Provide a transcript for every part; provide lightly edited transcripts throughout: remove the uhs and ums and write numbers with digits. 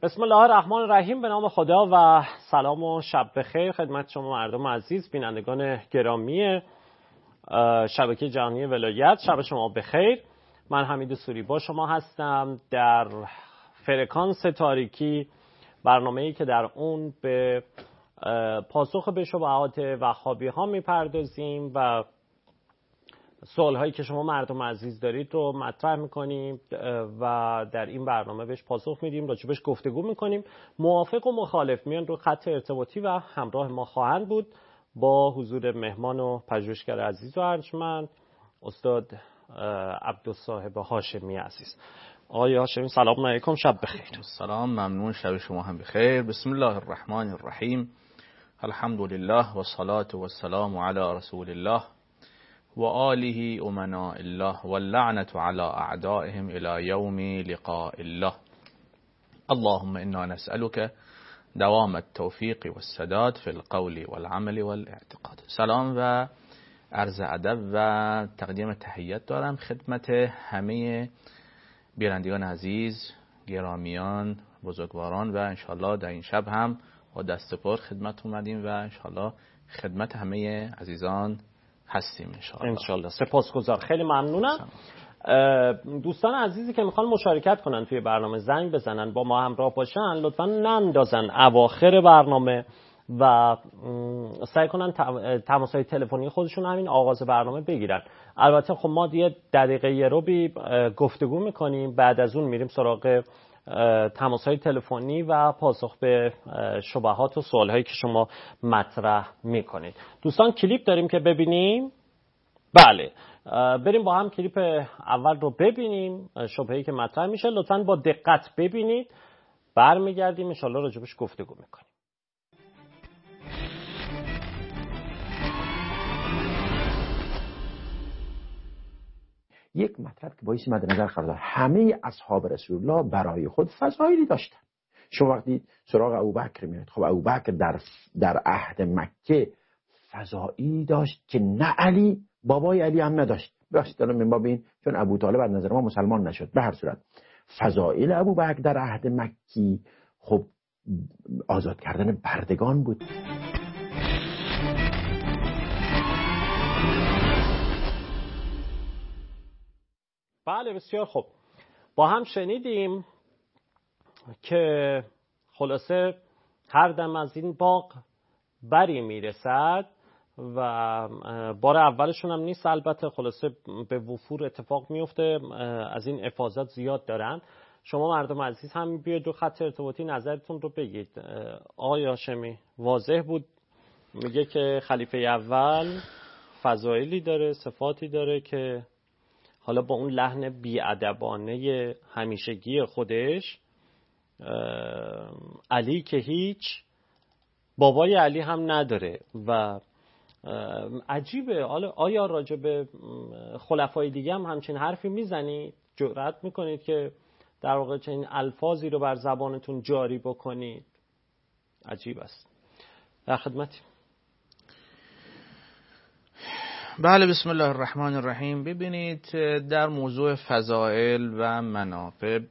بسم الله الرحمن الرحیم. به نام خدا و سلام و شب بخیر خدمت شما مردم عزیز، بینندگان گرامی شبکه جهانی ولایت. شب شما بخیر. من حمید سوری با شما هستم در فرکانس تاریکی، برنامه‌ای که در اون به پاسخ به شبهات وهابی ها میپردازیم و سوال هایی که شما مردم عزیز دارید رو مطرح میکنیم و در این برنامه بهش پاسخ میدیم، راجبش گفتگو میکنیم. موافق و مخالف میان رو خط ارتباطی و همراه ما خواهند بود با حضور مهمان و پژوهشگر عزیز و ارجمند استاد عبدالصاحب هاشمی عزیز. آقای هاشمی سلام علیکم، شب بخیر. سلام، ممنون، شب شما هم بخیر. بسم الله الرحمن الرحیم. الحمد لله و الصلاة و السلام علی رسول الله و آله امناء الله و اللعنة علی اعدائهم الی یوم لقاء الله. اللهم انا نسألك دوام التوفیق و السداد فی القول والعمل والاعتقاد. سلام و عرض ادب و تقدیم تحیت دارم خدمت همه بینندگان عزیز، گرامیان، بزرگواران و انشالله در این شب هم با دست پر خدمت اومدیم و انشالله خدمت همه عزیزان هستیم انشالله. سپاسگزار، خیلی ممنونم. دوستان عزیزی که میخوان مشارکت کنن توی برنامه زنگ بزنن با ما همراه باشن، لطفا نندازن اواخر برنامه و سعی کنن تماس‌های تلفنی خودشون همین آغاز برنامه بگیرن. البته خب ما یه دقیقه یه روبی گفتگو میکنیم، بعد از اون میریم سراغ تماس‌های تلفنی و پاسخ به شبهات و سوال‌هایی که شما مطرح میکنید. دوستان کلیپ داریم که ببینیم؟ بله، بریم با هم کلیپ اول رو ببینیم، شبهه‌ای که مطرح میشه لطفاً با دقت ببینید، برمیگردیم ان شاءالله راجبش گفتگو میکنیم. یک مطلب که باعث مد نظر قرار داد، همه اصحاب رسول الله برای خود فضایلی داشتن. شما وقتی سراغ ابوبکر میاد، خب ابوبکر در عهد مکه فضایلی داشت که نه علی بابای علی هم نداشت. ببخشید الان من باب این چون ابو طالب از نظر ما مسلمان نشد. به هر صورت فضایل ابوبکر در عهد مکی خب آزاد کردن بردگان بود. بله بسیار خوب، با هم شنیدیم که خلاصه هر دم از این باغ بری میرسد و بار اولشون هم نیست، البته خلاصه به وفور اتفاق میفته، از این افاضات زیاد دارن. شما مردم عزیز هم بیاید دو خط ارتباطی نظرتون رو بگید. آقای هاشمی واضح بود، میگه که خلیفه اول فضایلی داره، صفاتی داره که حالا با اون لحن بی‌ادبانه همیشگی خودش، علی که هیچ، بابای علی هم نداره و عجیبه. آیا راجع به خلفای دیگه هم همچین حرفی میزنید؟ جرأت میکنید که در واقع چنین الفاظی رو بر زبانتون جاری بکنید؟ عجیب است. در خدمتی. بله، بسم الله الرحمن الرحیم. ببینید در موضوع فضائل و مناقب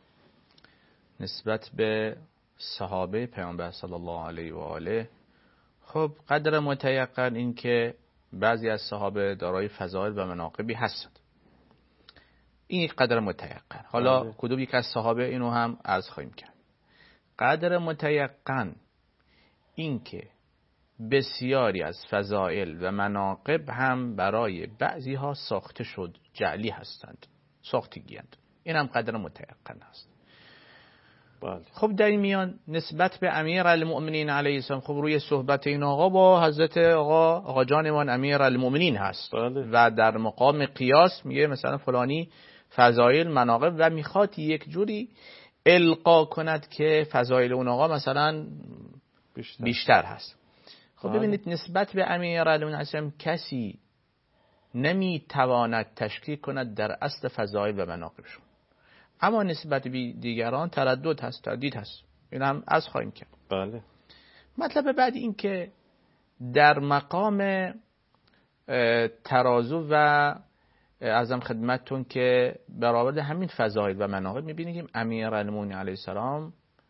نسبت به صحابه پیامبر صلی الله علیه و آله، خب قدر متیقن این که بعضی از صحابه دارای فضائل و مناقبی هستند، این یک قدر متیقن. حالا کدوم یک از صحابه اینو هم عرض خواهیم کرد. قدر متیقن این که بسیاری از فضائل و مناقب هم برای بعضی ها ساخته شد، جعلی هستند، ساختگی‌اند. این هم قدر متیقن است. خب در این میان نسبت به امیر المؤمنین علیه السلام، خب روی صحبت این آقا با حضرت آقا جانمان امیر المؤمنین هست و در مقام قیاس میگه مثلا فلانی فضائل مناقب و میخواد یک جوری القا کند که فضائل اون آقا مثلا بیشتر هست. خب ببینید نسبت به امیر المؤمنین کسی نمیتواند تشکیک کند در اصل فضائل و مناقبشون، اما نسبت به دیگران تردید هست. این هم از خواهیم کرد. بله. مطلب بعد این که در مقام ترازو و ازم خدمتتون که برآورد همین فضائل و مناقب میبینیم که امیر المؤمنین علیه السلام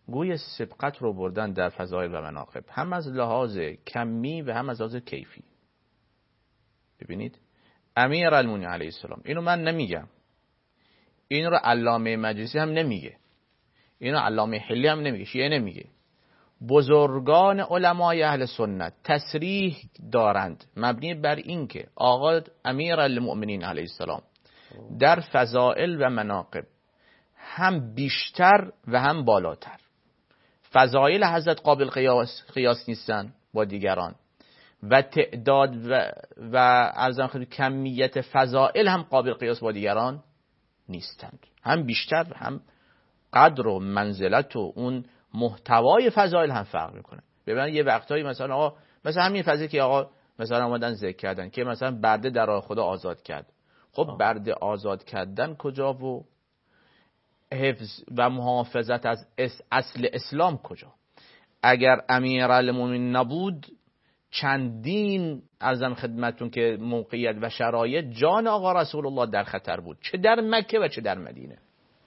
گوی سبقت رو بردن در فضایل و مناقب، هم از لحاظ کمی و هم از لحاظ کیفی. ببینید امیرالمومنین علیه السلام، اینو من نمیگم، این رو علامه مجلسی هم نمیگه، اینو علامه حلی هم نمیگه، شیعه نمیگه، بزرگان علمای اهل سنت تصریح دارند مبنی بر این که آقا امیرالمومنین علیه السلام در فضائل و مناقب هم بیشتر و هم بالاتر. فضائل حضرت قابل قیاس نیستن با دیگران و تعداد و ارزم خدمت کمیت فضائل هم قابل قیاس با دیگران نیستند، هم بیشتر هم قدر و منزلت و اون محتوای فضائل هم فرق میکنه. ببین یه وقتایی مثلا همین فضیلتی که آقا مثلا اومدن ذکر کردن که مثلا برده در راه خدا آزاد کرد. خب برده آزاد کردن کجا و حفظ و محافظت از اصل اسلام کجا؟ اگر امیرالمومنین نبود چندین ارزم خدمتون که موقعیت و شرایط جان آقا رسول الله در خطر بود، چه در مکه و چه در مدینه.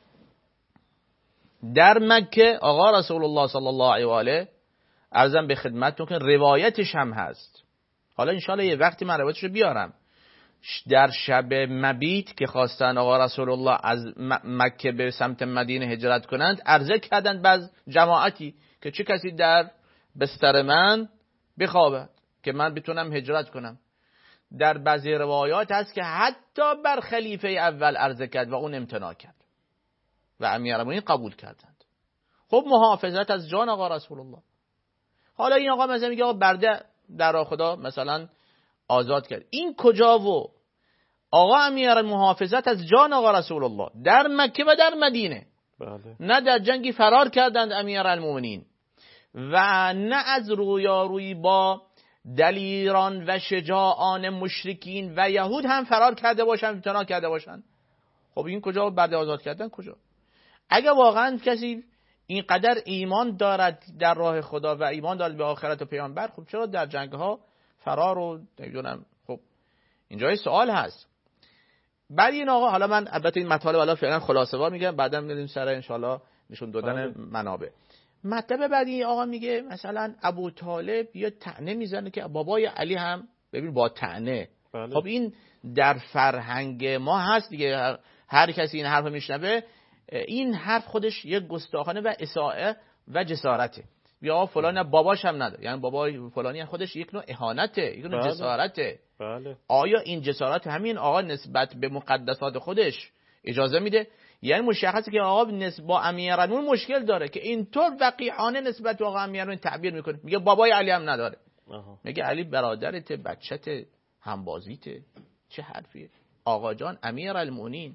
در مکه آقا رسول الله صلی الله علیه و آله ارزم به خدمتون که روایتش هم هست، حالا انشالله یه وقتی من روایتش رو بیارم، در شب مبیت که خواستن آقا رسول الله از مکه به سمت مدینه هجرت کنند، عرضه کردند بعض جماعتی که چه کسی در بستر من بخوابد که من بتونم هجرت کنم. در بعضی روایات هست که حتی بر خلیفه اول عرضه کرد و اون امتناع کرد و امیرالمومنین قبول کردند. خب محافظت از جان آقا رسول الله. حالا این آقا مثلا میگه آقا برده در راه خدا مثلا آزاد کرد، این کجا و آقا امیرالمومنین محافظت از جان آقا رسول الله در مکه و در مدینه. بله. نه در جنگی فرار کردند امیرالمومنین و نه از رویارویی با دلیران و شجاعان مشرکین و یهود هم فرار کرده باشن، امتناع کرده باشن. خب این کجا برده آزاد کردن کجا؟ اگه واقعا کسی اینقدر ایمان دارد در راه خدا و ایمان دارد به آخرت و پیامبر، خب چرا در جنگ ها فرار و نمیدونم؟ خب اینجای سوال هست. بعد این آقا، حالا من البته این مطالب حالا فعلا خلاصه وار میگم، بعدا میریم سر ان شاءالله نشون دادن منابع. مطلب بعدی این آقا میگه مثلا ابو طالب یا طعنه میزنه که بابای علی هم ببین با طعنه. بله. خب این در فرهنگ ما هست دیگه، هر کسی این حرف میشنوه این حرف خودش یک گستاخانه و اساءه و جسارته. یا فلان باباش هم نداره، یعنی بابای فلانی خودش یک نوع اهانته، یک نوع بله. جسارته. بله. آیا این جسارت همین آقا نسبت به مقدسات خودش اجازه میده؟ یعنی مشخصه که آقا با امیرالمومنین مشکل داره که اینطور وقیحانه نسبت به آقا امیرالمومنین تعبیر میکنه، میگه بابای علی هم نداره. میگه علی برادرته، بچته، همبازیته. چه حرفیه؟ آقا جان امیرالمومنین،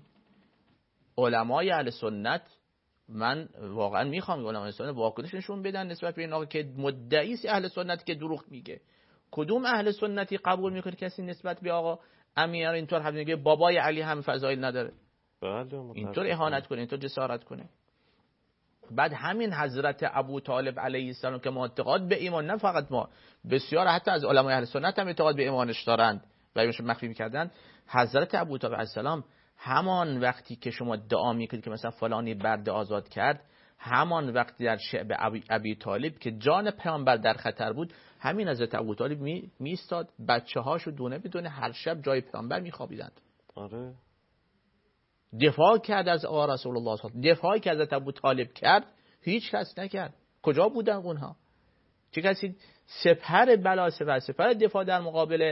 علمای اهل سنت، من واقعا میخوام علمای سنت واکنش نشون بدن نسبت به این آقا که مدعی است اهل سنت که دروغ میگه. کدوم اهل سنتی قبول میکنه کسی نسبت به آقا امیر اینطور حرف میگه بابای علی هم فضایل نداره؟ بله. اینطور اهانت کنه، اینطور جسارت کنه. بعد همین حضرت ابو طالب علیه السلام که معتقد به ایمان، نه فقط ما، بسیار حتی از علمای اهل سنت هم اعتقاد به ایمانش دارند و ایشون مخفی میکردن. حضرت ابو طالب علیه السلام همان وقتی که شما دعا میکنید که مثلا فلانی برده آزاد کرد، همان وقتی در شعب ابی طالب که جان پیامبر در خطر بود، همین حضرت ابو طالب میستاد، بچه‌هاشو دونه بدونه هر شب جای پیامبر میخوابیدند. آره. دفاع کرد از آقا رسول الله صلی الله علیه و دفاعی که حضرت ابو طالب کرد هیچ کس نکرد. کجا بودن اونها؟ چه کسی سپر بلا سپر دفاع در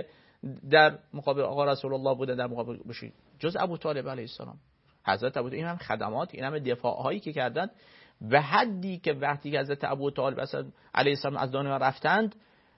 مقابل آقا رسول الله بوده، در مقابل بشید جز ابو طالب علیه السلام؟ حضرت ابو طالب این هم خدمات، این هم دفاع هایی که کردند، به حدی که وقتی که حضرت ابو طالب علیه السلام از دنیا رفتند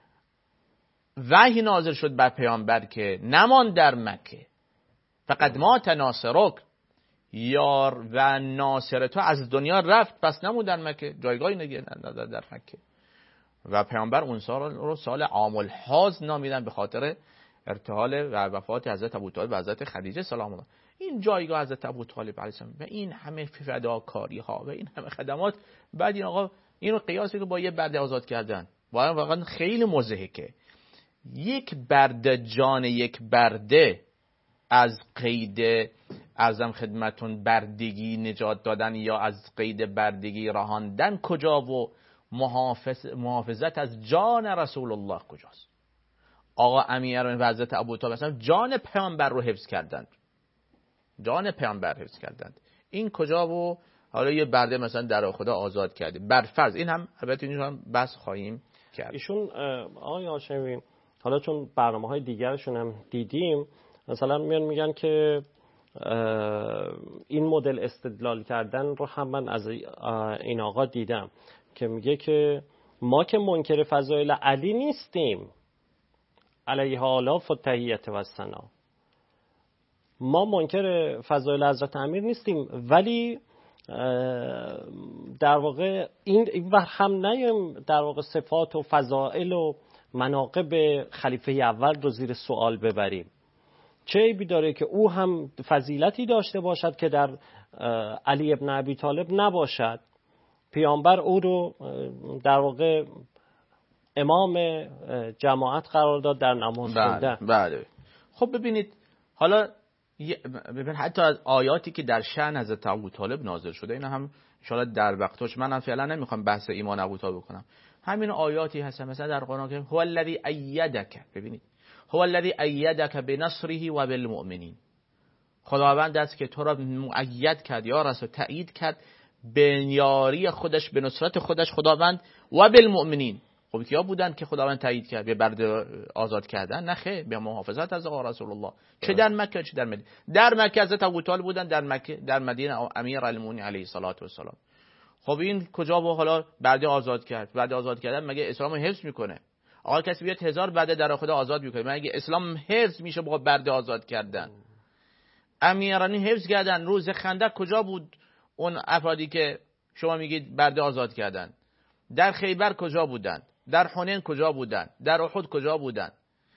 وحی نازل شد بر پیامبر که نمان در مکه، فقط مات ناصرک، یار و ناصر تو از دنیا رفت، پس نمون در مکه، جایگاهی نگیر در مکه. و پیامبر اون سال رو سال عام الحزن نامیدن به خاطر ارتحال و وفات حضرت ابو طالب و حضرت خدیجه سلام الله. این جایگاه حضرت ابو طالب علیه السلام و این همه فداکاری ها و این همه خدمات، بعد این آقا اینو قیاسی که با یه برده آزاد کردن، واقعا خیلی مضحکه. یک برده جان یک برده از قید ارزم خدمتون بردگی نجات دادن یا از قید بردگی رهاندن کجا و محافظت از جان رسول الله کجاست؟ آقا امیران و حضرت ابوطالب مثلا جان پیامبر رو حفظ کردند، جان پیامبر حفظ کردند، این کجا و حالا یه برده مثلا در خدا آزاد کرده بر فرض. این هم البته این هم بحث خواهیم کرد. ایشون آقای هاشمی حالا چون برنامه‌های دیگرشون هم دیدیم مثلا میگن که این مدل استدلال کردن رو هم من از این آقا دیدم که میگه که ما که منکر فضایل علی نیستیم علیه آلاف و تحییت و ثنا، ما منکر فضایل حضرت امیر نیستیم، ولی در واقع این هم نیم در واقع صفات و فضائل و مناقب خلیفه اول رو زیر سوال ببریم. چه عیبی داره که او هم فضیلتی داشته باشد که در علی ابن ابی طالب نباشد؟ پیامبر او رو در واقع امام جماعت قرار داد در نماز خوندن. بله. خب ببینید حالا حتی از آیاتی که در شأن حضرت ابوطالب نازل شده اینا هم ان شاءالله در وقتش، من فعلا نمیخوام بحث ایمان ابوطالب بکنم، همین آیاتی هستن مثلا در قرآن که هو الذی ایدک، ببینید هو الذی ایدک بنصره و بالمؤمنین، خداوند است که تو را مؤید کرد یا رسول تأیید کرد به یاری خودش، به نصرت خودش خداوند و بالمؤمنین. خب کیا بودن که خداوند تایید کرد به برد آزاد کردن؟ نه خیر، به محافظت از رسول الله، چه در مکه چه در مدینه. در مکه حضرت ابوطالب بودن، در مکه در مدینه امیرالمومنین علیه الصلاة و السلام. خب این کجا و حالا برده آزاد کرد؟ برده آزاد کردن مگه اسلام حفظ میکنه؟ آقا کسی بیاد 1000 برده در خدا آزاد میکنه، مگه اسلام حفظ میشه با برده آزاد کردن؟ امیرانی حفظ کردن. روز خندق کجا بود اون افرادی که شما میگید برده آزاد کردن؟ در خیبر کجا بودن؟ در حنین کجا بودن؟ در احد کجا بودن؟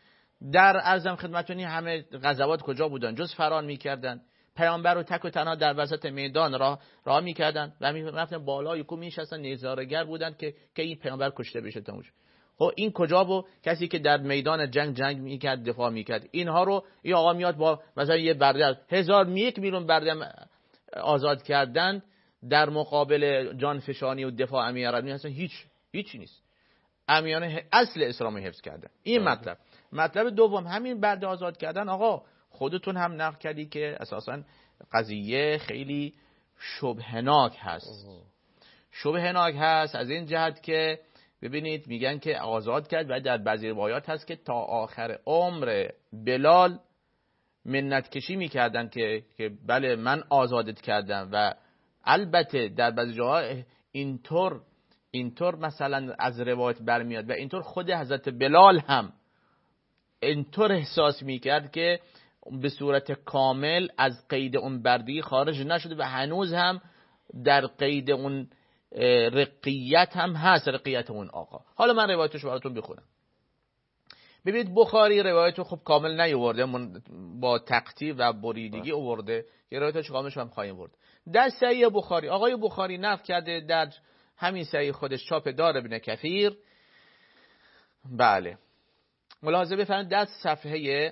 در ارزم خدمتونی همه غزوات کجا بودن؟ جز فرار میکردن. پیامبر رو تک و تنها در وسط میدان راه میکردن و میرفتن بالای کوه میشستن، نظاره‌گر بودن که این پیامبر کشته بشه تموش. خب این کجا بود؟ کسی که در میدان جنگ میکرد، دفاع میکرد. اینها رو این آقا میاد با مثلا یه برده 1001 میلیون برده آزاد کردن در مقابل جانفشانی و دفاع امیرالمومنین، اصلا هیچی نیست. امیران اصل اسلام حفظ کردن. این مطلب دوم همین برده آزاد کردن. آقا خودتون هم نقل کردی که اساسا قضیه خیلی شبهناک هست. شبهناک هست از این جهت که ببینید میگن که آزاد کرد و در بعضی روایات هست که تا آخر عمر بلال منت کشی میکردن که بله من آزادت کردم، و البته در بعضی جاها اینطور مثلا از روایت برمیاد و اینطور خود حضرت بلال هم اینطور احساس میکرد که به صورت کامل از قید اون بردگی خارج نشده و هنوز هم در قید اون رقیت هم هست، رقیت اون آقا. حالا من روایتش براتون بخونم. ببینید بخاری روایتو خب کامل نیاورده، با تقطیع و بریدگی آورده، یه روایتش کاملش هم خواهیم برد. در صحیح بخاری آقای بخاری نقل کرده در همین صحیح خودش چاپ دار ابن کثیر، بله ملاحظه بفرمایید در صفحه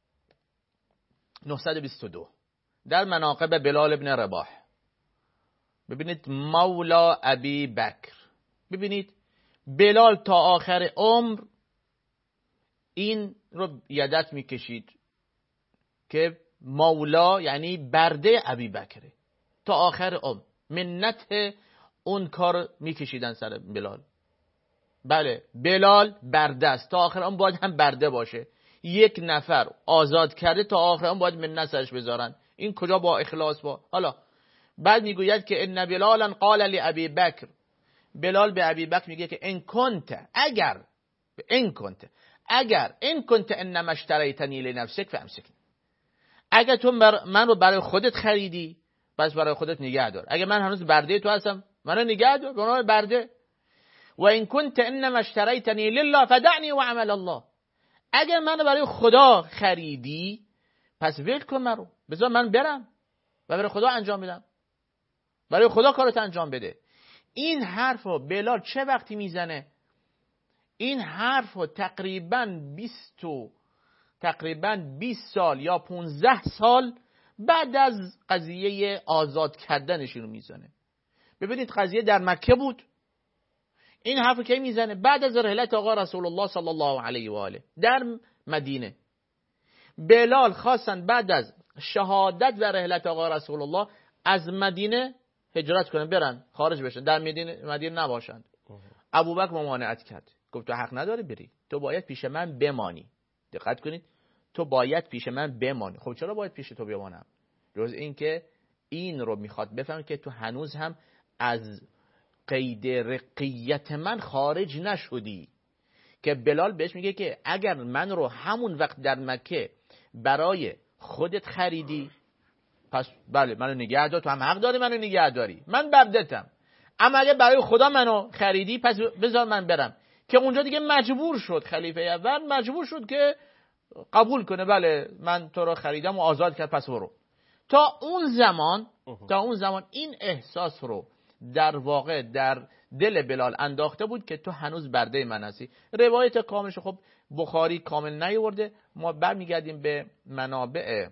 922 در مناقب بلال ابن رباح ببینید مولا ابی بکر، ببینید بلال تا آخر عمر این رو یدت میکشید که مولا یعنی برده ابی بکره، تا آخر عمر منت اون کار میکشیدن سر بلال. بله بلال برده است، تا آخر عمر باید هم برده باشه. یک نفر آزاد کرده تا آخر عمر باید منت سرش بذارن. این کجا با اخلاص با. حالا بعد میگوید که ان بلالا قال لابی بکر، بلال به ابی بکر میگه که اگر انما اشتریتنی لنفسک فامسکنی، اگر تو من رو برای خودت خریدی پس برای خودت نگه دار. اگر من هنوز برده تو هستم منو نگه دار به عنوان برده. و ان کنت انما اشتریتنی لله فدعنی و عمل الله، اگر منو برای خدا خریدی پس ول کن منو، بذار من برم و برای خدا انجام بدم، برای خدا کارت انجام بده. این حرفو بلال چه وقتی میزنه؟ این حرفو تقریبا تقریبا 20 سال یا 15 سال بعد از قضیه آزاد کردنشون رو میزنه. ببینید قضیه در مکه بود، این حرفو کی میزنه؟ بعد از رحلت آقا رسول الله صلی الله علیه و آله در مدینه. بلال خواستن بعد از شهادت و رحلت آقا رسول الله از مدینه هجرت کنن، برن خارج بشن، در مدینه نباشند. ابوبکر ممانعت کرد، گفت تو حق نداری بری، تو باید پیش من بمانی. دقت کنید، تو باید پیش من بمانی. خب چرا باید پیش تو بمانم؟ جز این که این رو میخواد بفهم که تو هنوز هم از قید رقیت من خارج نشدی. که بلال بهش میگه که اگر من رو همون وقت در مکه برای خودت خریدی، پس بله منو نگه دار، تو هم حق داری منو نگه داری، من بردتم. اما اگه برای خدا منو خریدی پس بذار من برم. که اونجا دیگه مجبور شد، خلیفه اول مجبور شد که قبول کنه، بله من تو رو خریدم و آزاد کرد پس برو. تا اون زمان این احساس رو در واقع در دل بلال انداخته بود که تو هنوز برده من هستی. روایت کاملش خب بخاری کامل نیورده، ما برمیگردیم به منابع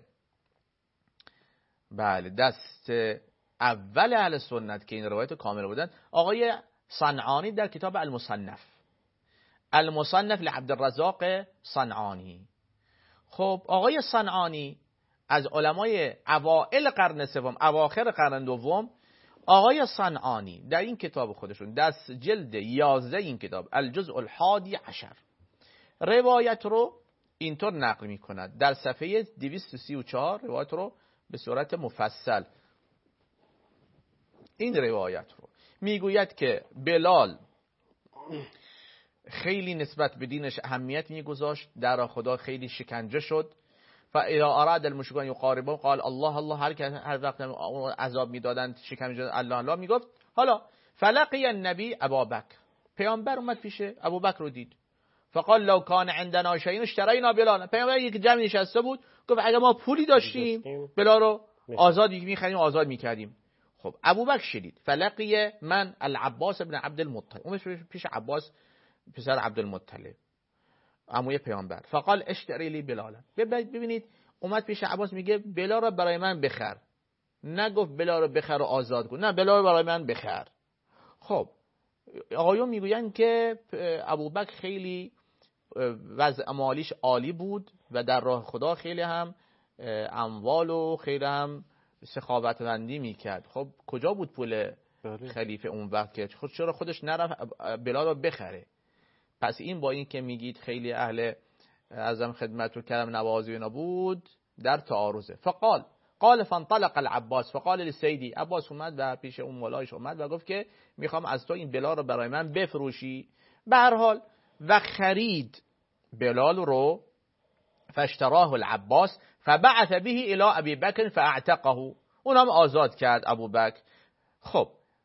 بله دست اول اهل سنت که این روایت کامل بودن. آقای صنعانی در کتاب المصنف لعبدالرزاق صنعانی. خب آقای صنعانی از علمای اوائل قرن سوم اواخر قرن دوم، آقای صنعانی در این کتاب خودشون دست جلد 11 این کتاب الجزء الحادی عشر روایت رو اینطور نقل می کند. در صفحه 234 روایت رو به صورت مفصل این روایت رو میگوید که بلال خیلی نسبت به دینش اهمیت میگذاشت، در خدا خیلی شکنجه شد. فاذا اراد المشركون يقاربون قال الله الله، هر وقت عذاب میدادند شکنجه الله الله میگفت. حالا فلقی النبی ابابکر، پیامبر اومد پیش ابوبکر رو دید. فقال لو كان عندنا شيء اشترينا بلال، پیامبر یک جمع نشسته بود گفت اگه ما پولی داشتیم بلال رو آزاد می‌خریم آزاد می‌کردیم. خب ابوبکر شدید. فلقی من العباس ابن عبد المطلب، اومد پیش عباس پسر عبدالمطلب عموی پیامبر. فقال اشتری لی بلال، ببینید اومد پیش عباس میگه بلال رو برای من بخر، نگفت بلال رو بخر و آزاد کن، نه بلال رو برای من بخر. خب آقایون میگوین که ابوبکر خیلی وضع مالیش عالی بود و در راه خدا خیلی هم اموال و خیلی هم سخاوتمندی میکرد. خب کجا بود پول خلیفه اون وقت که چرا خودش نرفت بلال رو بخره؟ پس این با این که میگید خیلی اهل اعظم خدمت رو کرم نوازی نبود در تعارضه. قال فانطلق العباس فقال لسیدی، عباس اومد و پیش اون مولایش اومد و گفت که میخوام از تو این بلال رو برای من بفروشی. به هر حال و خرید بلال رو. فاشتراه العباس فبعث به الى ابی بکر فاعتقه، اونم آزاد کرد ابوبکر. خب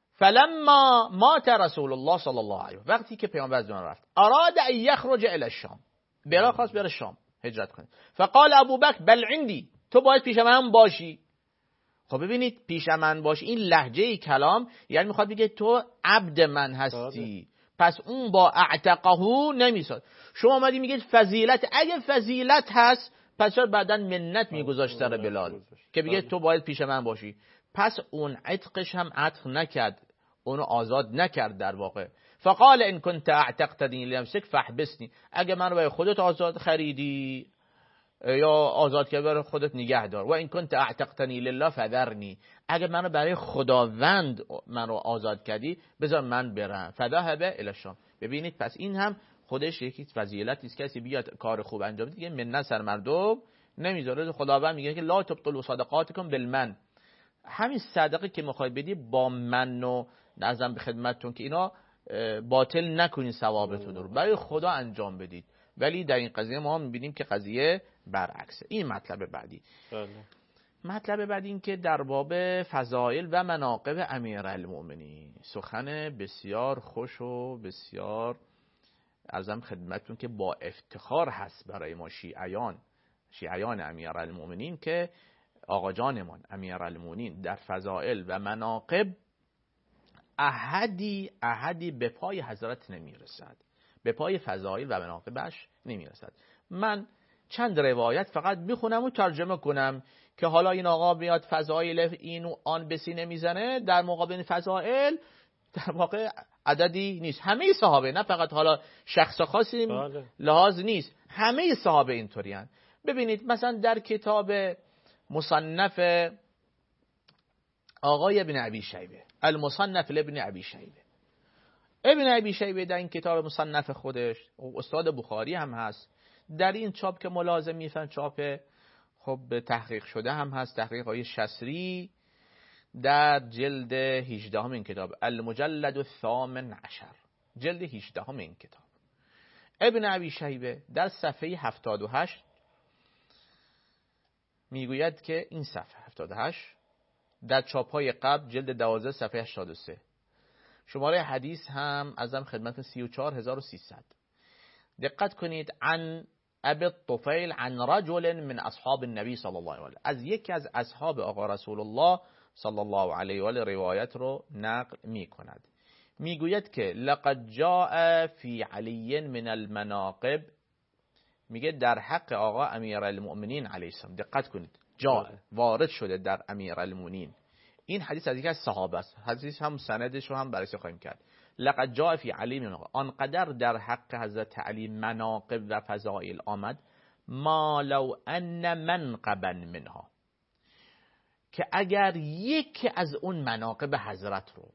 فلما مات رسول الله صلی الله علیه، وقتی که پیامبر از دنیا رفت، اراد ان یخرج الى الشام، بلال خواست بره شام هجرت کنه. فقال ابوبکر بل عندي، تو باید پیش من باشی. خب ببینید پیش من باشی، این لهجه کلام یعنی میخواد بگه تو عبد من هستی. پس اون با اعتقه نمیساد. شما اومدی میگید فضیلت، اگه فضیلت هست پس چرا بعدن منت میگذاشت سر بلال که بگه تو باید پیش من باشی؟ پس اون عتقش هم عتق نکرد، اونو آزاد نکرد در واقع. فقال ان كنت اعتقتني لنفسك فاحبسني، اگه من رو برای خودت آزاد خریدی یا آزاد کردی برای خودت نگه دار. و ان كنت اعتقتني لله فذرني، اگه من رو برای خداوند من رو آزاد کردی بذار من برم. فذهب الى الشام. ببینید پس این هم خودش یکی فضیلتی است، کسی بیاد کار خوب انجام بده دیگه منت سر مردم نمیذاره. خداوند میگه که لا تبطلوا صدقاتكم بالمن، همین صدقه که میخواید بدی با من و نظرم به خدمتتون که اینا باطل نکنین، ثوابتون رو برای خدا انجام بدید. ولی در این قضیه ما میبینیم که قضیه برعکسه. این مطلب بعدی. مطلب بعدی این که در باب فضائل و مناقب امیرالمؤمنین سخن بسیار خوش و بسیار عرضم خدمتتون که با افتخار هست برای ما شیعیان امیرالمؤمنین که آقا جانمان امیرالمؤمنین در فضائل و مناقب احدی به پای حضرت نمیرسد، به پای فضائل و مناقبش نمیرسد. من چند روایت فقط بخونم و ترجمه کنم که حالا این آقا بیاد فضائل این و آن به سینه میزنه، در مقابل این فضائل در واقع عددی نیست. همه صحابه، نه فقط حالا شخص خاصی لحاظ نیست، همه صحابه اینطوری هستند. ببینید مثلا در کتاب مصنف آقای ابن ابی شیبه، المصنف لابن ابی شیبه، ابن ابی شیبه در این کتاب مصنف خودش، استاد بخاری هم هست، در این چاپ که ملازم میفن چاپ خب تحقیق شده هم هست، تحقیق های شسری، در جلد 18 این کتاب المجلد الثامن عشر، جلد 18 این کتاب، ابن ابی شیبه در صفحه 78 میگوید که این صفحه 78 در چاپ های قبل جلد 12 صفحه 83، شماره حدیث هم ازم خدمت 34300. دقت کنید، عن ابی الطفیل عن رجل من اصحاب النبی صلی الله علیه و آله، از یکی از اصحاب آقا رسول الله صلی الله علیه و آله روایت رو نقل می کند. میگوید که لقد جاء فی علی من المناقب، میگه در حق آقا امیرالمؤمنین علیه السلام، دقت کنید، جاء وارد شده در امیرالمؤمنین. این حدیث از یک از صحابه است، حدیث هم سندش رو هم بررسی خواهیم کرد. لقد جاء فی علی من المناقب، آنقدر در حق حضرت علی مناقب و فضائل آمد، ما لو ان منقبا منها، که اگر یک از اون مناقب حضرت رو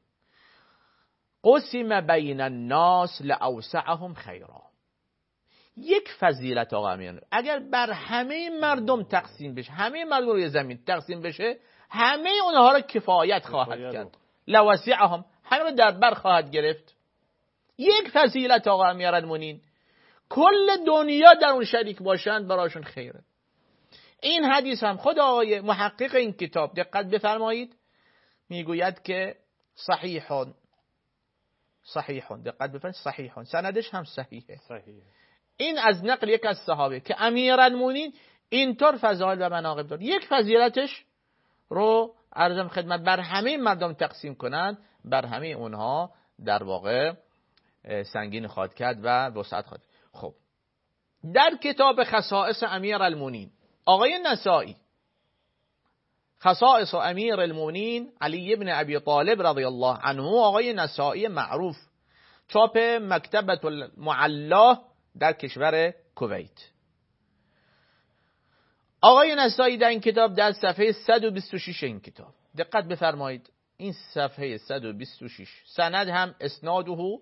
قسم بین الناس لاوسعهم خیرا، یک فضیلت آقا امیرالمؤمنین اگر بر همه مردم تقسیم بشه، همه مردم روی زمین تقسیم بشه، همه اونها را کفایت خواهد کرد، لوسعهم، همه را در بر خواهد گرفت. یک فضیلت آقا امیرالمؤمنین، کل دنیا در اون شریک باشند براشون خیره. این حدیث هم خود آقای محقق این کتاب، دقت بفرمایید، میگوید که صحیحون، دقت بفرمایید، صحیحون، سندش هم صحیحه. این از نقل یک از صحابه که امیرالمؤمنین اینطور فضائل و مناقب دارد، یک فضیلتش رو عرضم خدمت بر همه مردم تقسیم کنند، بر همه اونها در واقع سنگین خواهد کرد و وسعت خواهد. خب در کتاب خصائص امیرالمؤمنین آقای نسائی، خصائص امیرالمؤمنین علی ابن ابی طالب رضی الله عنه، آقای نسائی معروف، چاپ مکتبة المعلا در کشور کویت. آقای نسائی در این کتاب در صفحه 126 این کتاب، دقت بفرمایید، این صفحه 126 سند هم اسناده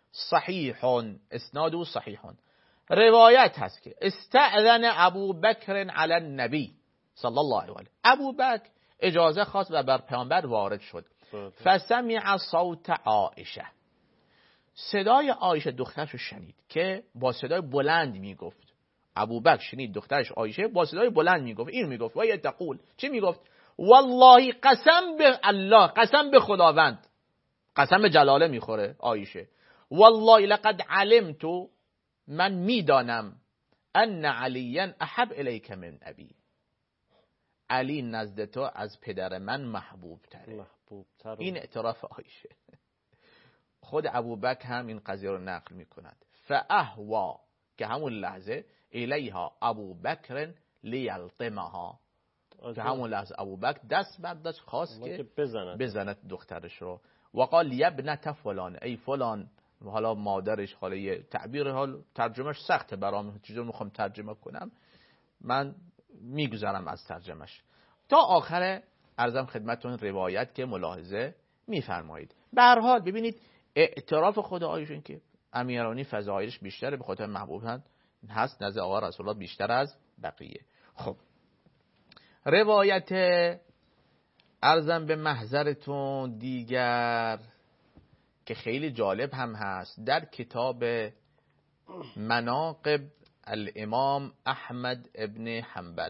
صحیحون، روایت هست که استأذن ابو بکر علی النبی صلی الله علیه و آله، ابو بکر اجازه خواست و بر پیامبر وارد شد. فسمع صوت عایشه، صدای عایشه دخترش شنید که با صدای بلند میگفت. ابو بکر شنید دخترش عایشه با صدای بلند میگفت، این میگفت و یتقول، چی میگفت؟ والله قسم به الله، قسم به خداوند، قسم به جلاله میخوره عایشه، والله لقد علمت، من میدانم، ان علیا احب الیک من ابی، علی نزد تو از پدر من محبوب تره. این اعتراف عایشه. خود ابو بکر هم این قضیه رو نقل میکند. فاهوا، که همون لحظه، الیها ابو بکر لیلطمها، که همون لحظه ابو بکر دست برداشت خواست که بزند دخترش رو. و قال یبنت فلان، ای فلان، حالا مادرش، حالا یه تعبیر، حال ترجمهش سخته برام، چجور میخوام ترجمه کنم، من میگذارم از ترجمهش تا آخر عرضم خدمتتون روایت که ملاحظه میفرمایید. به هر حال ببینید اعتراف خود آیشون که امیرانی فضایلش بیشتره، به خاطر محبوب هست نزد آقا رسول الله بیشتر از بقیه. خب روایت عرضم به محضرتون دیگر که خیلی جالب هم هست، در کتاب مناقب الامام احمد ابن حنبل،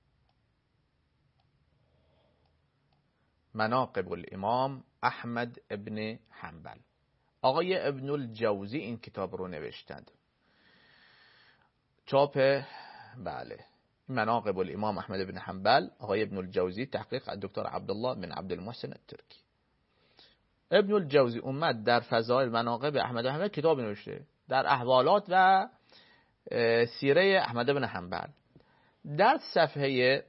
مناقب الامام احمد ابن حنبل، آقای ابن الجوزی این کتاب رو نوشتند، چاپ بله مناقب الامام احمد ابن حنبل، آقای ابن الجوزی، تحقیق دکتر عبدالله بن عبد المحسن الترکی. ابن الجوزی اومد در فضائل مناقب احمد حنبل کتاب نوشته، در احوالات و سیره احمد بن حنبل، در صفحه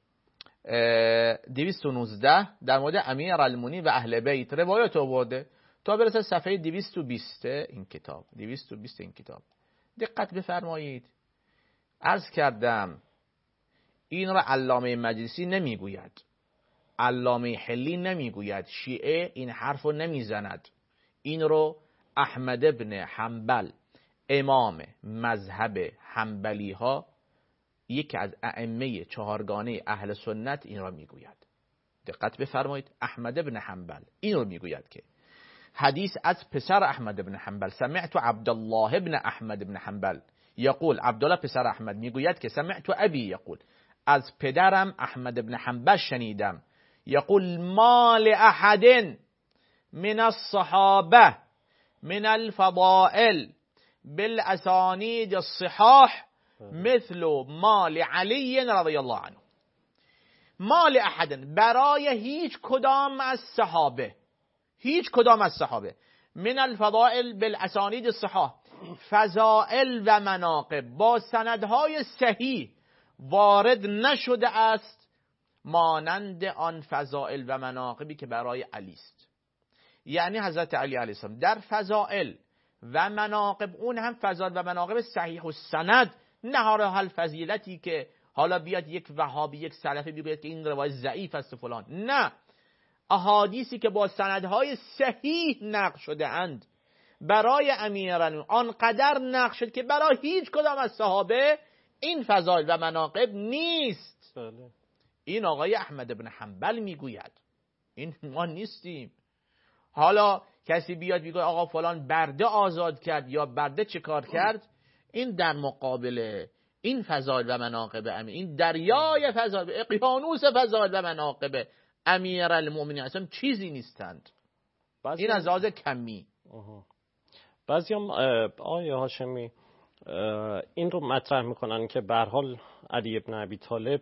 219 در مورد امیرالمومنین و اهل بیت روایت آورده تا برسه صفحه 220 این کتاب. 220 این کتاب دقت بفرمایید. عرض کردم این را علامه مجلسی نمیگوید، علامه حلی نمیگوید، شیعه این حرف رو نمیزند. این رو احمد ابن حنبل امام مذهب حنبلی ها، یکی از ائمه چهارگانه اهل سنت این را میگوید. دقت بفرمایید. احمد ابن حنبل این رو میگوید که حدیث از پسر احمد ابن حنبل، سمعت عبدالله ابن احمد ابن حنبل یقول، عبدالله پسر احمد میگوید که سمعت ابی یقول، از پدرم احمد ابن حنبل شنیدم، یقول ما لأحد من الصحابه من الفضائل بالاسانید الصحاح مثل ما لعلی رضی الله عنه. ما لأحد، برای هیچ کدام از صحابه، هیچ کدام از صحابه، من الفضائل بالاسانید الصحاح، فضائل و مناقب با سندهای صحیح وارد نشده است مانند آن فضائل و مناقبی که برای علی است. یعنی حضرت علی علیه السلام در فضائل و مناقب، اون هم فضائل و مناقب صحیح و سند، نه حال فضیلتی که حالا بیاد یک وهابی یک سلفی بگوید که این روایت ضعیف است فلان، نه، احادیثی که با سندهای صحیح نقل شده اند برای امیرالمومنین، آنقدر نقل شد که برای هیچ کدام از صحابه این فضائل و مناقب نیست. این آقای احمد بن حنبل میگوید، این ما نیستیم. حالا کسی بیاد بگه آقا فلان برده آزاد کرد یا برده چه کار کرد، این در مقابل این فضائل و مناقب این دریای فضائل، اقیانوس فضائل و مناقب امیرالمومنین اصلا چیزی نیستند. این از لحاظ کمی. بعضی هم آیه هاشمی این رو مطرح میکنن که به هر حال علی ابن ابی طالب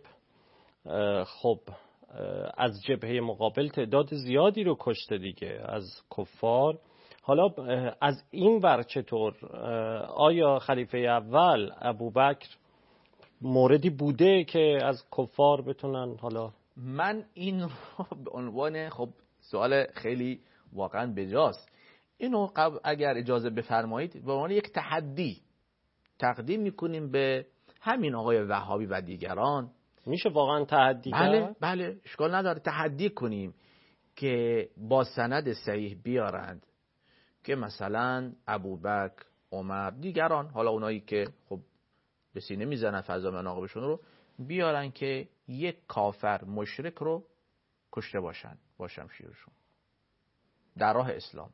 خب از جبهه مقابل تعداد زیادی رو کشته دیگه از کفار. حالا از این ور چطور؟ آیا خلیفه اول ابوبکر موردی بوده که از کفار بتونن؟ حالا من این رو به عنوان، خب سوال خیلی واقعا بجاست، اینو اگر اجازه بفرمایید به عنوان یک تحدی تقدیم میکنیم به همین آقای وهابی و دیگران. میشه واقعا تحدی کرد؟ بله اشکال نداره تحدی کنیم که با سند صحیح بیارند که مثلا ابوبکر، عمر، دیگران، حالا اونایی که خب به سینه میزنن فضا مناقبشون رو، بیارن که یک کافر مشرک رو کشته باشن با شمشیرشون در راه اسلام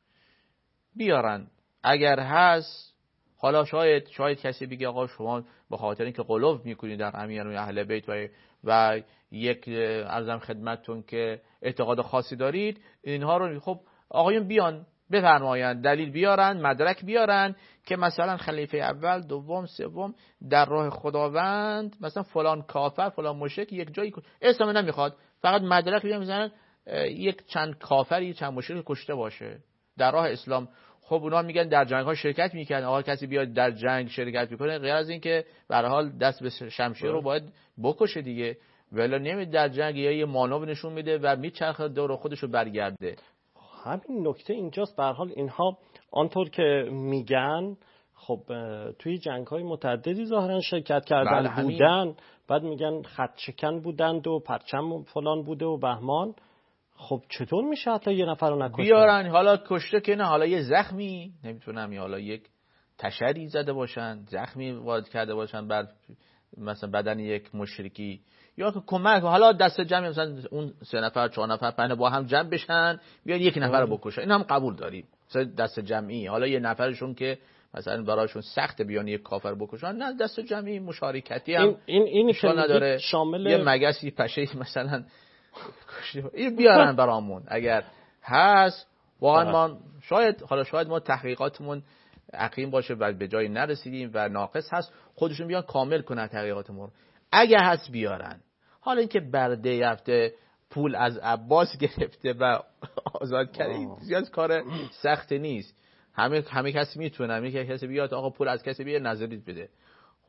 بیارن. اگر هست حالا شاید کسی بگه آقا شما به خاطر اینکه غلو میکنید در امیرالمومنین اهل بیت و یک عرضم خدمتتون که اعتقاد خاصی دارید، اینها رو خب آقایون بیان بفرمایند، دلیل بیارن، مدرک بیارن که مثلا خلیفه اول، دوم، سوم در راه خداوند مثلا فلان کافر، فلان مشرک یک جایی اسلام نمیخواد، فقط مدرک بیان مثلا یک چند کافری، چند مشرک کشته باشه در راه اسلام. خب اونا میگن در جنگ ها شرکت میکنن، آقا کسی بیاد در جنگ شرکت میکنه غیر از این که به هر حال دست به شمشیر رو باید بکشه دیگه، ولی نمیاد در جنگ یا یه مانو نشون میده و میچرخه دور خودش رو برگرده. همین نکته اینجاست. به هر حال اینها آنطور که میگن خب توی جنگ‌های متعددی ظاهرا شرکت کردن بودن، بعد میگن خط شکن بودند و پرچم فلان بوده و بهمان. خب چطور میشه حتی یه نفر رو نکشتن؟ بیارن حالا کشته که نه، حالا یه زخمی نمیتونم، یا حالا یک تشری زده باشن، زخمی وارد کرده باشن بر مثلا بدن یک مشرکی، یا که کمک، حالا دست جمعی مثلا اون 3 نفر 4 نفر 5 با هم جمع بشن بیان یک نفر رو بکشن، این هم قبول داریم. مثلا دست جمعی، حالا یه نفرشون که مثلا براشون سخت بیان یک کافر بکشن، نه دست جمعی مشارکتی هم این نداره. شامل یه مگسی پشه مثلا این بیارن برامون اگر هست. واقعا ما شاید ما تحقیقاتمون عقیم باشه و به جایی نرسیدیم و ناقص هست، خودشون بیان کامل کنن تحقیقاتمون. اگه هست بیارن. حالا اینکه برده یفته پول از عباس گرفته و آزاد کرده، این زیاد کار سخت نیست. همه کسی میتونه، همه کسی بیاد آقا پول از کسی بیاره نظریت بده.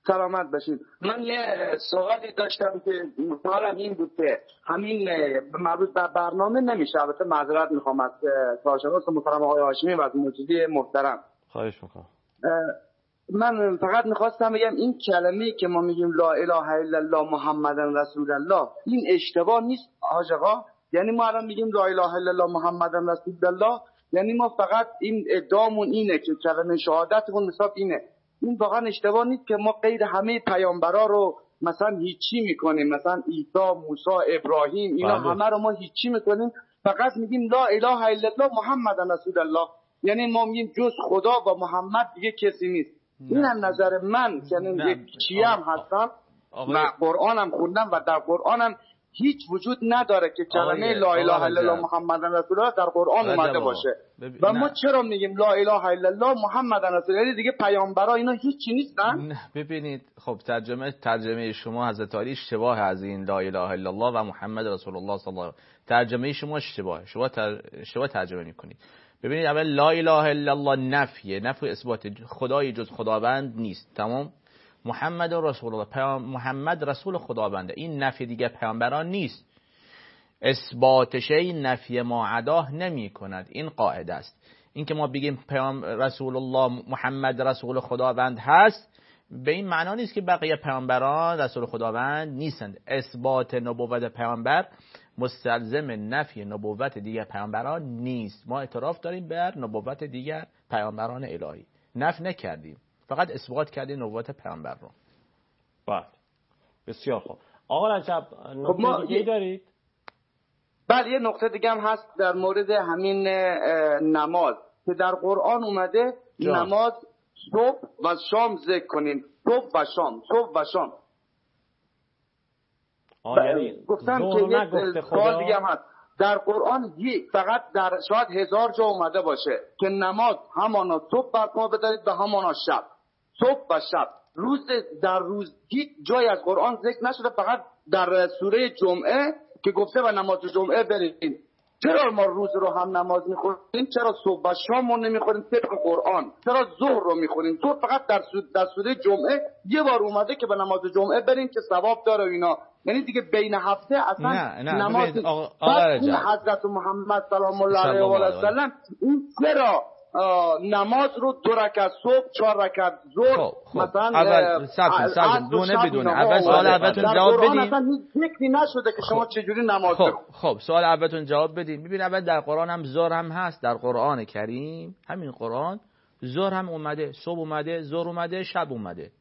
سلامت باشید. من یه سوالی داشتم که سوالم این بود که همین مربوط به برنامه نمیشه، البته معذرت میخوام از کارشناس محترم آقای هاشمی و از موجودی محترم. خواهش میکنم. من فقط میخواستم بگم این کلمه‌ای که ما میگیم لا اله الا الله محمد رسول الله، این اشتباه نیست حاج آقا؟ یعنی ما الان میگیم لا اله الا الله محمد رسول الله، یعنی ما فقط این ادعامون اینه که کلمه شهادتمون حساب اینه. این واقعا اشتباه نیست که ما غیر همه پیامبرا رو مثلا هیچی میکنیم، مثلا عیسی، موسی، ابراهیم، اینا همه رو ما هیچی میکنیم، فقط میگیم لا اله الا الله محمد رسول الله، یعنی ما میگیم جز خدا و محمد دیگه کسی نیست. این هم نظر من که یک چی هم هستم و قرآنم خوندم و در قرآنم هیچ وجود نداره که کلمه لا اله الا الله محمد رسول الله در قرآن اومده باشه و ما چرا میگیم لا اله الا الله محمد رسول الله؟ دیگه پیامبرا اینا هیچی نیستن. ببینید خب ترجمه شما حضرت علی اشتباه از این لا اله الا الله و محمد رسول الله صلی الله علیه و ترجمه شما اشتباهه. شما ترجمه میکنید. ببینید اول لا اله الا الله نفی اثبات خدای جز خداوند نیست. تمام. محمد رسول الله، محمد رسول خداونده. این نفی دیگه پیامبران نیست. اثبات شی نفی ما عداه نمی کند. این قاعده است. این که ما بگیم رسول الله محمد رسول خداوند هست، به این معنا نیست که بقیه پیامبران رسول خداوند نیستند. اثبات نبوت پیامبر مستلزم نفی نبوت دیگر پیامبران نیست. ما اعتراف داریم بر نبوت دیگر پیامبران الهی، نفی نکردیم، فقط اثبات کردیم نبوت پیامبر رو. بله بسیار خوب. آقا رجب نکته دیگه دارید؟ بله یه نکته دیگه هم هست در مورد همین نماز که در قرآن اومده نماز صبح و شام ذکر کنین، صبح و شام. گفتم که یه سوال دیگه هم هست در قرآن فقط در شاید 1000 جا اومده باشه که نماز همانا صبح برپا بدارید و همانا شب، صبح و شب. در روز هیچ جای از قرآن ذکر نشده، فقط در سوره جمعه که گفته و نماز جمعه برید. چرا ما روز رو هم نماز میخوریم؟ چرا صبح و شام رو نمیخوریم طبق قرآن؟ چرا ظهر رو میخوریم؟ ظهر فقط در سوره جمعه یه بار اومده که به نماز جمعه بریم که ثواب داره اینا، یعنی دیگه بین هفته اصلا نماز این حضرت محمد سلام الله علیه و آله و سلم این چرا نماز رو 2 رکعت صبح 4 رکعت ظهر مثلا اول سب بدونه اول سوال اولتون جواب بدیم. اصلا هیچ ذکری نشده که شما چجوری نماز خب سوال اولتون جواب بدیم. ببین اول در قرآن هم ظهر هم هست، در قرآن کریم همین قرآن ظهر هم اومده، صبح اومده، ظهر اومده، شب اومده.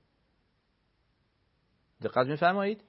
دقت می‌فرمایید؟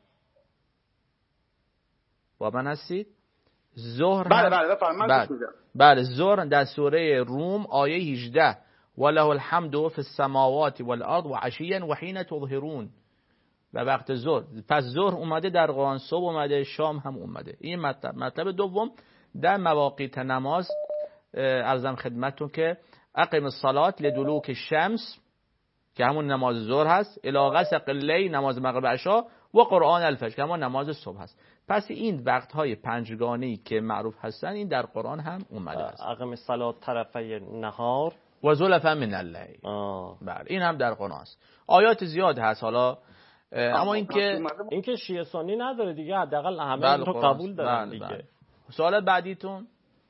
با من هستید؟ ظهر بله ظهر در سوره روم آیه 18 وله الحمد فی السماوات والارض و عشیا و حین تظهرون، و وقت ظهر. پس ظهر اومده در قرآن، صبح اومده، شام هم اومده. این مطلب دوم در مواقیت نماز عرضم خدمتتون که اقیم الصلاة لدلوک الشمس که همون نماز ظهر هست، الی غسق اللیل نماز مغرب عشا و قرآن الفجر که همون نماز صبح هست. پس این وقت‌های پنجگانه‌ای که معروف هستن این در قرآن هم اومده است. اقیم الصلاة طرفی نهار و زلفا من اللیل. بله این هم در قرآن است. آیات زیاد هست. حالا اما اینکه شیعه سنی نداره دیگه، حداقل همه رو قبول دارن دیگه. بله. سوال بعدیتون؟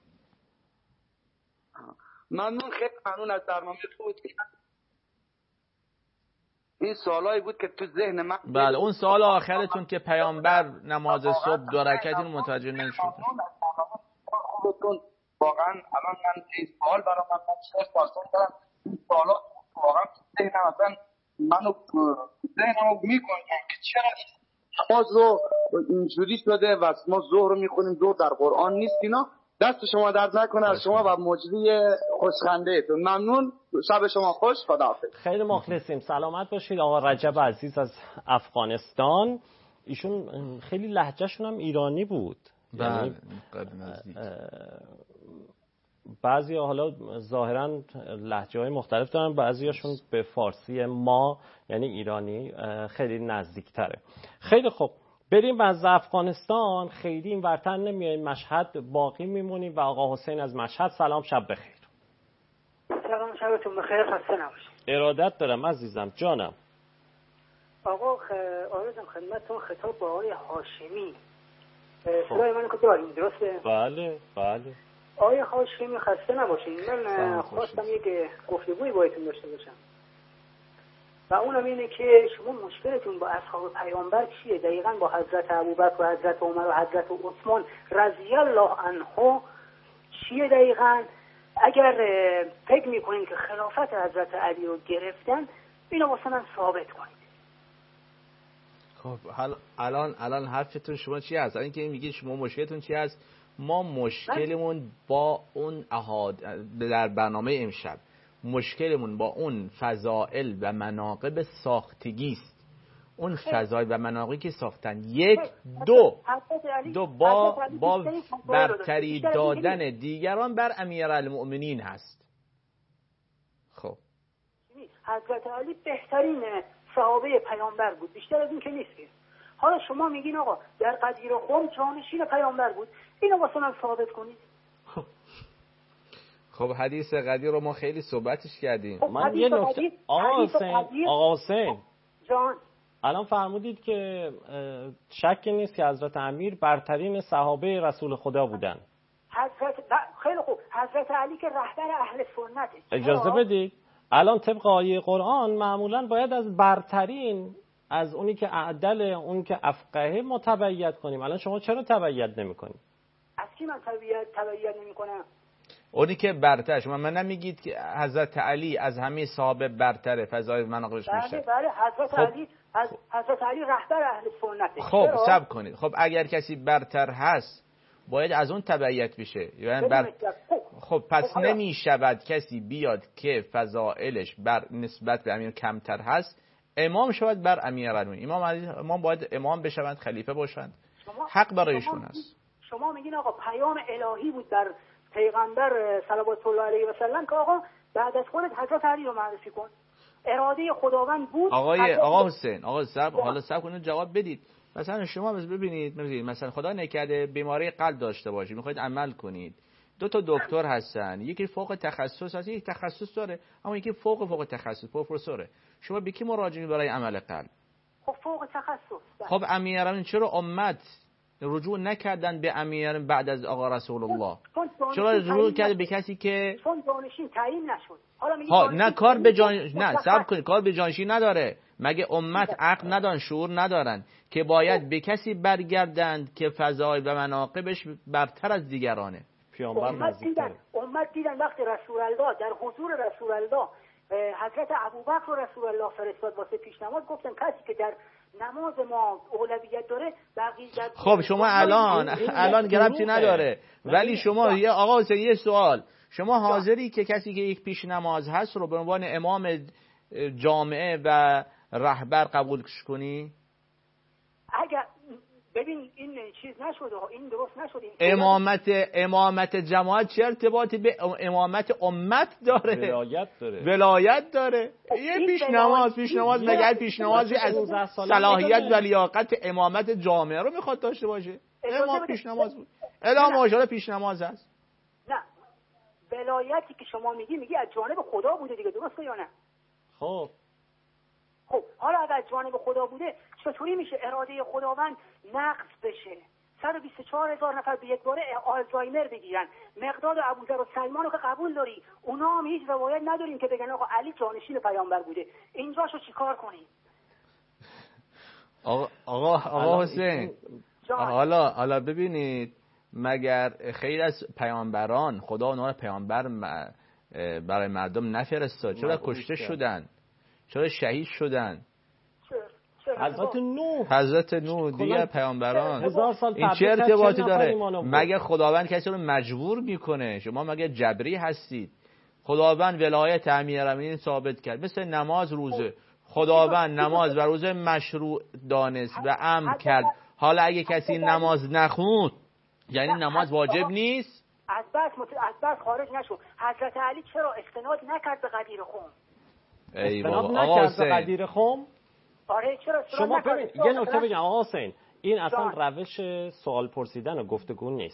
ممنون، خیلی ممنون از برنامه بود. این سوالایی بود که تو ذهن من. بله اون سوال آخرتون که پیامبر نماز صبح 2 رکعت اینو متوجه نشدم. واقعا الان من این سوال برای من دارم، این سوالا واقعا ذهنم اصلا منو ذهنمو میکنه که چرا نماز رو اینجوری شده و ما ظهر رو میخونیم، ظهر در قرآن نیست. اینا دست شما درد نکنه از شما و مجری خوشخنده‌تون. ممنون، شب شما خوش، خداحافظ. خیلی مخلصیم، سلامت باشید. آقا رجب عزیز از افغانستان، ایشون خیلی لهجهشون هم ایرانی بود. بله بعضی حالا ظاهرا لهجه‌های مختلف دارن، بعضیاشون به فارسی ما یعنی ایرانی خیلی نزدیکتره. خیلی خوب، بریم از افغانستان خیلی این ورتر نمیاییم، مشهد باقی میمونیم و آقا حسین از مشهد. سلام، شب بخیر. سلام، شبتون بخیر، خسته نباشید. ارادت دارم عزیزم، جانم. آقا آرزم خدمتتون خطاب با آقای هاشمی. صدای من که داریم درسته؟ بله بله. آقای هاشمی خسته نباشین. من خواستم یک گفتگویی باهاتون داشته باشم و اونم اینه که شما مشکلتون با اصحاب پیامبر چیه؟ دقیقاً با حضرت ابوبکر و حضرت عمر و حضرت عثمان رضی الله عنهم چیه دقیقاً؟ اگر فکر میکنین که خلافت حضرت علی رو گرفتن، اینو واسه من ثابت کنید. خب الان حرفتون شما چی هست؟ الان که میگید شما مشکلتون چی هست؟ ما مشکلمون با اون در برنامه امشب مشکلمون با اون فضائل و مناقب ساختگی است. اون فضائل و مناقبی که ساختن دو با برتری دادن دیگران بر امیرالمؤمنین هست. خب حضرت علی بهترین صحابه پیامبر بود، بیشتر از این که نیست. حالا شما میگین آقا در غدیر خم جانشین پیامبر بود، اینو واسه من ثابت کنید. خب حدیث غدیر رو ما خیلی صحبتش کردیم. من یه نکته آقا حسین جان، الان فرمودید که شک نیست که حضرت امیر برترین صحابه رسول خدا بودن. خیلی خوب، حضرت علی که رهبر اهل سنته. اجازه بدید الان طبق آیه قرآن معمولا باید از برترین، از اونی که اعدل، اون که افقهه ما تبعیت کنیم. الان شما چرا تبعیت نمی کنید؟ از کی من تبعیت نمی کنم؟ اونی که برتر. شما من نمیگید که حضرت علی از همه صحابه برتره، فضایل مناقبش بیشتر؟ بله حضرت علی رهبر اهل سنته. خب صبر کنید. خب اگر کسی برتر هست باید از اون تبعیت بشه. یعنی خب پس نمی شود کسی بیاد که فضائلش بر نسبت به امیر کمتر هست امام شود بر امیرالمومنین. امام باید امام بشوند، خلیفه باشند. حق برایشون هست. شما میگین آقا پیام الهی بود در پیغمبر صلوات الله علیه و سلم که آقا بعد از خودت حضرت علی رو معرفی کن. اراده خداوند بود. آقا حسین، حالا صبر کنید جواب بدید. مثلا شما ببینید مثلا خدا نکرده بیماری قلب داشته باشید، میخواید عمل کنید، 2 تا دکتر هستن، یکی فوق تخصص هست، یکی تخصص داره، اما یکی فوق تخصص پروفسوره. شما به کی مراجعه برای عمل قلب؟ خب فوق تخصص. خب امیران چرا امت رجوع نکردن به امیر بعد از آقا رسول الله؟ چرا رجوع کرد به کسی که چون جانشین تعیین نشد؟ نه کار به نه صبر کنید، کار به جانشین نداره. مگه امت عقل ندارن، شعور ندارن که باید به کسی برگردند که فضائل و مناقبش برتر از دیگرانه؟ امت دیدن وقتی رسول الله در حضور رسول الله حضرت ابوبکر و رسول الله فرستاد واسه پیش نماز، گفتن کسی که در نماز ما اولویت داره بقیه. خب شما الان گرفتی نداره، ولی شما یه سوال، شما حاضری که کسی که یک پیش نماز هست رو به عنوان امام جامعه و رهبر قبول کنی؟ اگر ببین این چیز نشده، این درست نشده. امامت جماعت چه ارتباطی به امامت امت داره؟ ولایت داره. یه پیش نماز مگر پیش نمازی از صلاحیت و لیاقت امامت جامعه رو میخواد داشته باشه؟ امام پیش نماز بود. الان ماجرا پیش نماز هست. نه، ولایتی که شما میگی از جانب خدا بوده دیگه، درسته یا نه؟ خب حالا اگر از جانب خدا بوده چطوری میشه اراده خداوند نقض بشه؟ 124,000 نفر به یک باره آلزایمر بگیرن. مقداد و ابوذر و سلمان رو که قبول داری، اونا هم هیچ روایت نداریم که بگن آقا علی جانشین پیامبر بوده. اینجاشو چیکار کنیم؟ آقا حسین، حالا ببینید، مگر خیلی از پیامبران خدا اونها پیامبر برای مردم نفرستاد؟ چرا کشته شدن؟ چرا شهید شدن؟ حضرت نوح دیگه پیامبران. این چه ارتباطی داره؟ مگر خداوند کسی رو مجبور میکنه؟ شما مگر جبری هستید؟ خداوند ولایت امیرالمومنین ثابت کرد، مثل نماز روزه. خداوند نماز و روزه مشروع دانست و امر کرد. حالا اگه کسی نماز نخوند یعنی نماز واجب نیست؟ از بس خارج نشو. حضرت علی چرا استناد نکرد به غدیر خم؟ استناد نکرد به غدیر خم؟ آره چرا؟ شما ببین یه نکته بگم آقا حسین، این اصلا روش سوال پرسیدن و گفتگو نیست.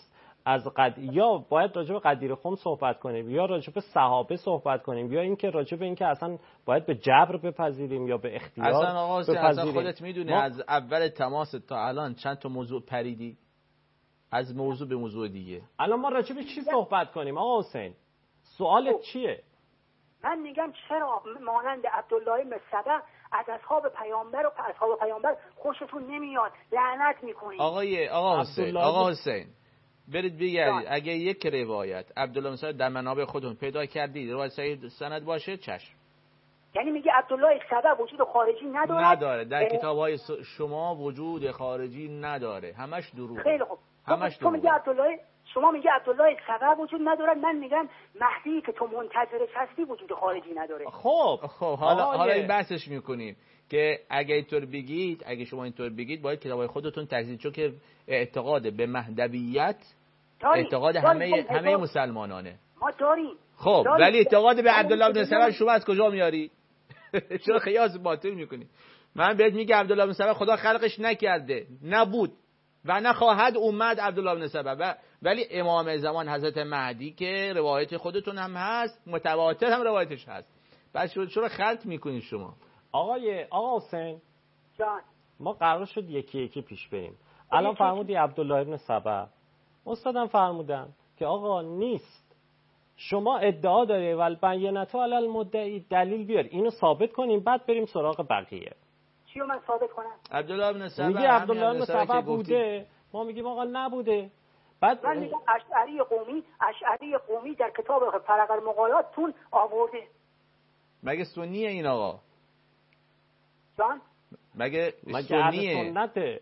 یا باید راجع به قدیر خم صحبت کنیم یا راجع به صحابه صحبت کنیم یا اینکه راجع به اینکه اصلا باید به جبر بپذیریم یا به اختیار اصلا آقا بپذیریم. اصلا خودت میدونی از اول تماس تا الان چند تا موضوع پریدی از موضوع به موضوع دیگه. الان ما راجع به چی صحبت کنیم آقا حسین؟ سوالت چیه؟ من میگم چرا مانند عبدالله بن سبا از اصحاب پیامبر خوشتون نمیاد، لعنت میکنید؟ آقا حسین برید بگردید اگه یک روایت عبدالله بن سبا در منابع خودتون پیدا کردید روایت صحیح سند باشه چشم. یعنی میگه عبدالله سبا وجود خارجی نداره در کتاب‌های شما وجود خارجی نداره، همش دروغه. خیلی خوب، شما میگه عبدالله سبا وجود نداره، من میگم مهدی که تو منتظرش هستی وجود خارجی نداره. خب حالا این بحثش میکنیم که اگه شما اینطور بگید باید کتاب‌های خودتون تجزیه، چون که اعتقاد به مهدویت اعتقاد همه مسلمانانه. ما داریم. خب ولی اعتقاد به عبدالله بن سبا شما از کجا میاری؟ چرا قیاس باطل میکنی؟ من بهت میگم عبدالله بن سبا خدا خلقش نکرده، نبود و نخواهد اومد عبدالله بن سبا، ولی امام زمان حضرت مهدی که روایت خودتون هم هست، متواتر هم روایتش هست. پس چرا خلط میکنید شما؟ آقا حسین جان، ما قرار شد یکی یکی پیش بریم. الان فرمودی عبدالله بن سبا، استادم فرمودن که آقا نیست. شما ادعا داری والبینة علی المدعی، دلیل بیار اینو ثابت کنیم بعد بریم سراغ بقیه. چیو من ثابت کنم؟ عبدالله بن سبا میگه عبدالله بن سبا بوده، ما میگیم آقا نبوده. بعد من میگم اشعری قومی در کتاب فرق المقالات تون آورده. مگه سنیه این آقا؟ جان؟ مگه سنیه؟ سنته.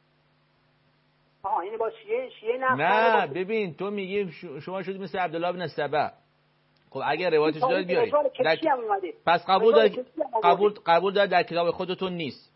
اینه با شیعه نه ببین تو میگی شما شدی مثل عبدالله بن سبا. خب اگر روایتش دارید بیارید. پس قبول دارید در کتاب خودتون نیست.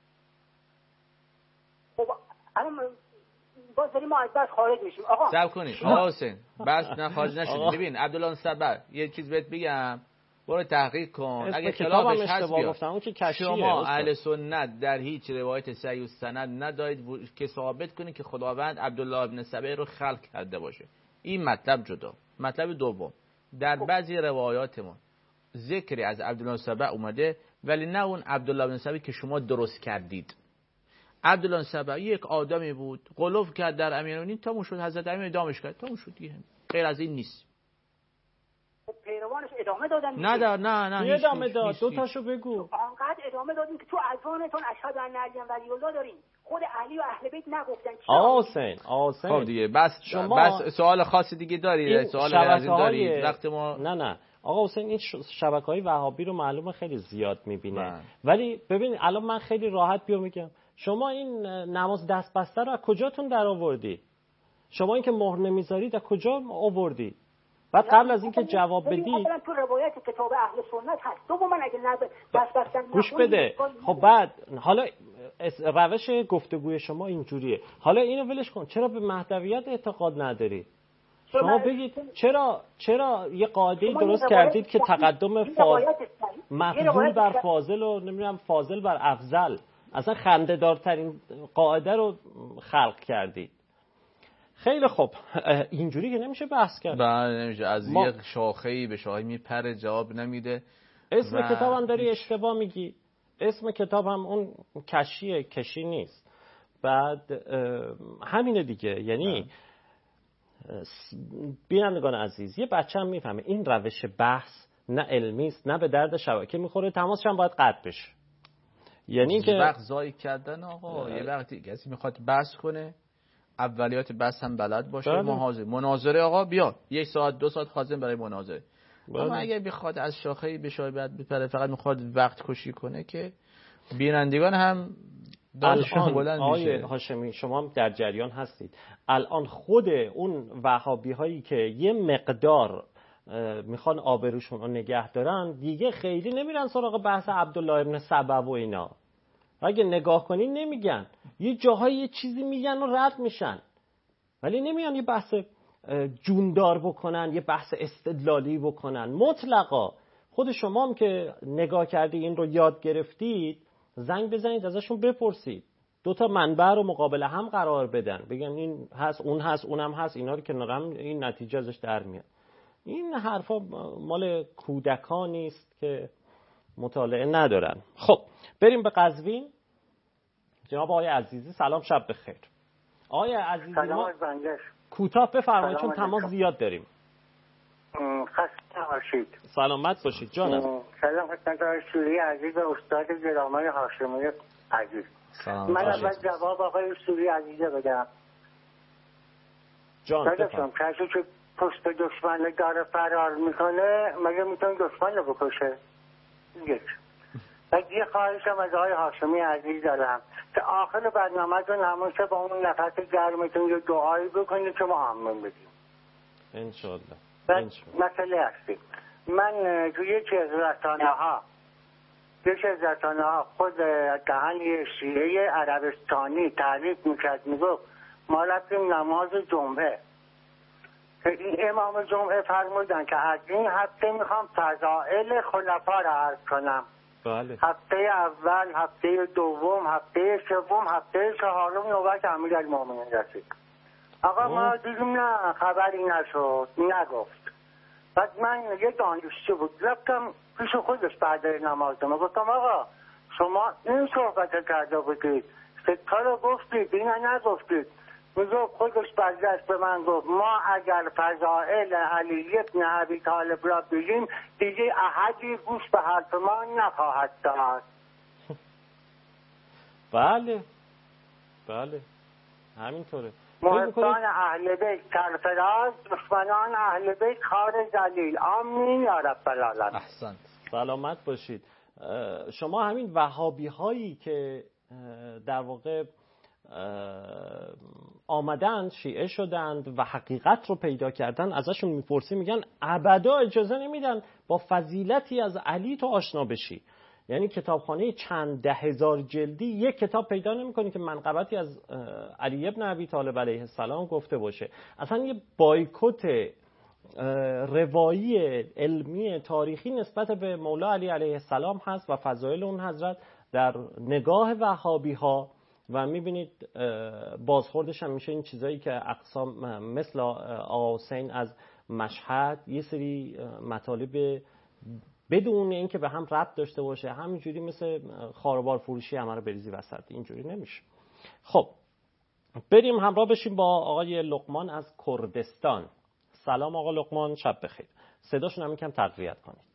خب الان باز داریم ما از بحث خارج میشیم. آقا صبر کنید آقا حسین، بس خارج نشید. ببین عبدالله بن سبا یه چیز بهت بگم، برو تحقیق کن. اگه خلافش هست بیار. شما اهل سنت در هیچ روایت صحیح و سند ندارید که ثابت کنید که خداوند عبدالله بن سبا رو خلق کرده باشه. این مطلب جدا. مطلب دوم، در بعضی روایات ما ذکری از عبدالله بن سبا اومده ولی نه اون عبدالله بن سبا که شما درست کردید. عبدالله بن سبا یک آدمی بود، غلو کرد در امیرالمومنین، تا شد حضرت امیر ادامش کرد، تا شد دیگه. غیر از این نیست. خب پیروانش ادامه دادن؟ نه ادامه داد. دو تاشو بگو. آنقدر ادامه دادیم که تو اذانتون اشهد ان علی ولی الله داریم. خود علی و اهل بیت نگفتن. آقا حسین خب دیگه بس سوال خاصی دیگه دارید؟ سوال از این دارید؟ وقت ما نه آقا حسین این شبکه‌های وهابی رو معلومه خیلی زیاد میبینه. ولی ببین الان من خیلی راحت میگم شما این نماز دست بسته رو از کجاتون در آوردی؟ شما این که مهر نمیذارید از کجا آوردی؟ بعد قبل از اینکه جواب بدی تو روایت کتاب اهل سنت هست. تو من اگه دست بستن گوش بده. خب بعد حالا روش گفتگوی شما اینجوریه. حالا اینو ولش کن. چرا به مهدویت اعتقاد نداری؟ شما بگید چرا یه قاعده درست کردید که تقدم مفضول بر فاضل و نمیدونم فاضل بر افضل، اصلا خنده‌دارترین قاعده رو خلق کردید. خیلی خوب، اینجوری که نمیشه بحث کرد. بله نمیشه. از یک شاخه‌ای به شاخه‌ای میپره، جواب نمیده. اسم کتاب هم داری اشتباه میگی. اسم کتاب هم اون کشی نیست. بعد همینه دیگه. یعنی بینندگان عزیز، یه بچه هم میفهمه این روش بحث نه علمی است نه به درد شبکه میخوره، تماسش هم باید قطع بشه. یعنی که وقت ضایع کردن آقا. یه وقتی کسی میخواد بحث کنه اولیات بحث هم بلد باشه. مناظره آقا بیا 1 ساعت 2 ساعت حاضر برای مناظره. اما اگه بخواد از شاخه‌ای به شایبت بپره، فقط میخواد وقت کشی کنه، که بینندگان هم دانششون بلند میشه. آقای هاشمی شما هم در جریان هستید. الان خود اون وهابی هایی که یه مقدار میخوان آبروشون رو نگه دارن دیگه خیلی نمیرن سراغ بحث عبدالله بن سبا و اینا. اگه نگاه کنین نمیگن، یه جاهای یه چیزی میگن و رد میشن، ولی نمیان یه بحث جوندار بکنن، یه بحث استدلالی بکنن. مطلقا خود شما هم که نگاه کردی این رو یاد گرفتید، زنگ بزنید ازشون بپرسید دو تا منبع رو مقابل هم قرار بدن، بگن این هست اون هست اونم هست، اینا رو کنار هم، این نتیجه ازش در میاد. این حرفا مال کودکانی است که مطالعه ندارن. خب بریم به قزوین. جناب آقای عزیزی سلام، شب بخیر. آقای عزیزی ما کوتاه بفرمایید چون تماس زیاد داریم. خسته باشید. سلامت باشید جانم. سلام خدمت آقای سوری عزیز و استاد گرامی هاشمی عزیز. من اول جواب آقای سوری عزیز بدم. جان کسی که پشت دشمن داره فرار میکنه مگه میتونه دشمن رو بکشه؟ یک. و یه خواهشم از آقای هاشمی عزیز دارم که آخر برنامه‌تون همیشه با اون نفس گرمتون یه دعایی بکنید که ما آمین بگیم انشالله. مسئله هستی. من توی یکی از رسانه ها خود دهن شیعه عربستانی تعریف میکرد، میگفت ما رفتیم نماز جمعه که این امام جمعه فرمودن که از این هفته میخوام فضائل خلفا را عرض کنم. بله. هفته اول، هفته دوم، هفته سوم، هفته چهارم نوبت امیرالمومنین رسید. آقا ما دیدیم نه خبری نشد، نگفت. بعد من یه دانشجو بود رفتم پیش خودش بعد نماز گفتم آقا شما این صحبت کرده بودید، ستا رو گفتید این نگفتید. میگفت خودش برگشت به من گفت ما اگر فضائل علی ابن ابی طالب را بگیم دیگه احدی گوش به حرف ما نخواهد داد. بله بله همینطوره. محبان اهل بیت سرفراز، دشمنان اهل بیت خار ذلیل. آمین یا رب العالمین. احسنت، سلامت باشید. شما همین وهابی هایی که در واقع آمدند شیعه شدند و حقیقت رو پیدا کردن ازشون میپرسی میگن ابدا اجازه نمیدن با فضیلتی از علی تو آشنا بشی. یعنی کتابخانه چند ده هزار جلدی یک کتاب پیدا نمی‌کنی که منقبتی از علی ابن ابی طالب علیه السلام گفته باشه. اصلا یه بایکوت روایی علمی تاریخی نسبت به مولا علی علیه السلام هست و فضایل اون حضرت در نگاه وهابی ها و میبینید بازخوردش هم میشه این چیزایی که اقسام مثل آقا حسین از مشهد یه سری مطالب بدون اینکه به هم ربط داشته باشه همینجوری مثل خاروبار فروشی همه رو بریزی وسط، اینجوری نمیشه. خب بریم همراه بشیم با آقای لقمان از کردستان. سلام آقا لقمان، شب بخیر. صداشون هم یکم تقویت کنید.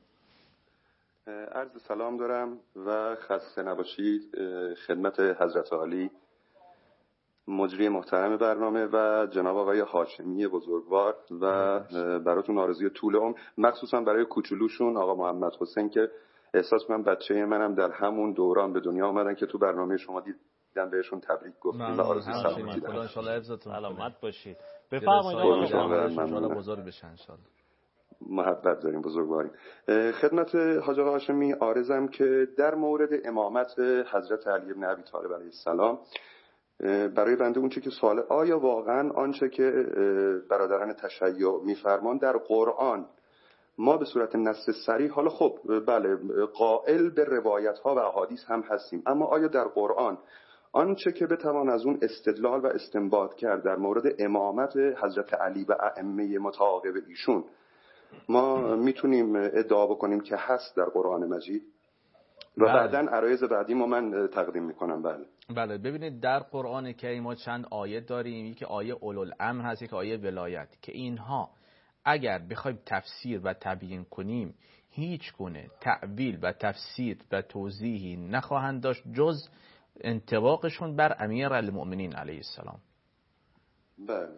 عرض سلام دارم و خسته نباشید خدمت حضرت عالی مجری محترم برنامه و جناب آقای هاشمی بزرگوار و براتون آرزوی طول عمر، مخصوصا برای کوچولوشون آقا محمد حسین که احساس من بچه منم در همون دوران به دنیا آمدن که تو برنامه شما دیدم، بهشون تبریک گفتیم و آرزوی سلامتی دارم. ان شاء الله حفظتون سلامت باشید. بفرمایید آقا ان بزرگ بشن ان شاء الله. محبت داریم، بزرگواریم. خدمت حاج آقا هاشمی عارضم که در مورد امامت حضرت علی بن ابی طالب علیه السلام برای بنده اون چه که سواله، آیا واقعا آنچه که برادران تشیع میفرمان در قرآن ما به صورت نص صریح، حالا خب بله قائل به روایت ها و احادیث هم هستیم، اما آیا در قرآن آنچه که بتوان از اون استدلال و استنباط کرد در مورد امامت حضرت علی و ائمه متعاقب ایشون ما میتونیم ادعا بکنیم که هست در قرآن مجید؟ و بعداً عرایض بعدی من تقدیم میکنم. بله ببینید در قرآن کریم ما چند آیه داریم، یکی آیه اولوالامر هست، یک آیه ولایت، که اینها اگر بخوایم تفسیر و تبیین کنیم هیچ گونه تعویل و تفسیر و توضیحی نخواهند داشت جز انطباقشون بر امیرالمؤمنین علیه السلام. بله.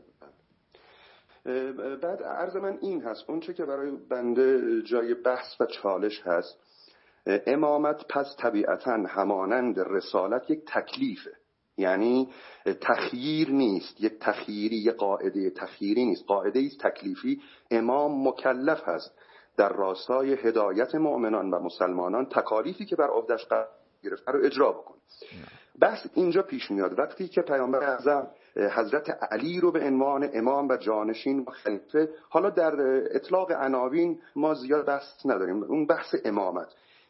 بعد عرض من این هست، اون چه که برای بنده جای بحث و چالش هست، امامت پس طبیعتاً همانند رسالت یک تکلیفه، یعنی تخییر نیست، یک تخییری، یک قاعده تخییری نیست، قاعده ایست تکلیفی. امام مکلف هست در راستای هدایت مؤمنان و مسلمانان تکالیفی که بر عهده‌اش قرار گرفته رو اجرا بکنه. بحث اینجا پیش میاد وقتی که پیامبر اعظم حضرت علی رو به عنوان امام و جانشین و خلیفه، حالا در اطلاق عناوین ما زیاد بحث نداریم، اون بحث امامت،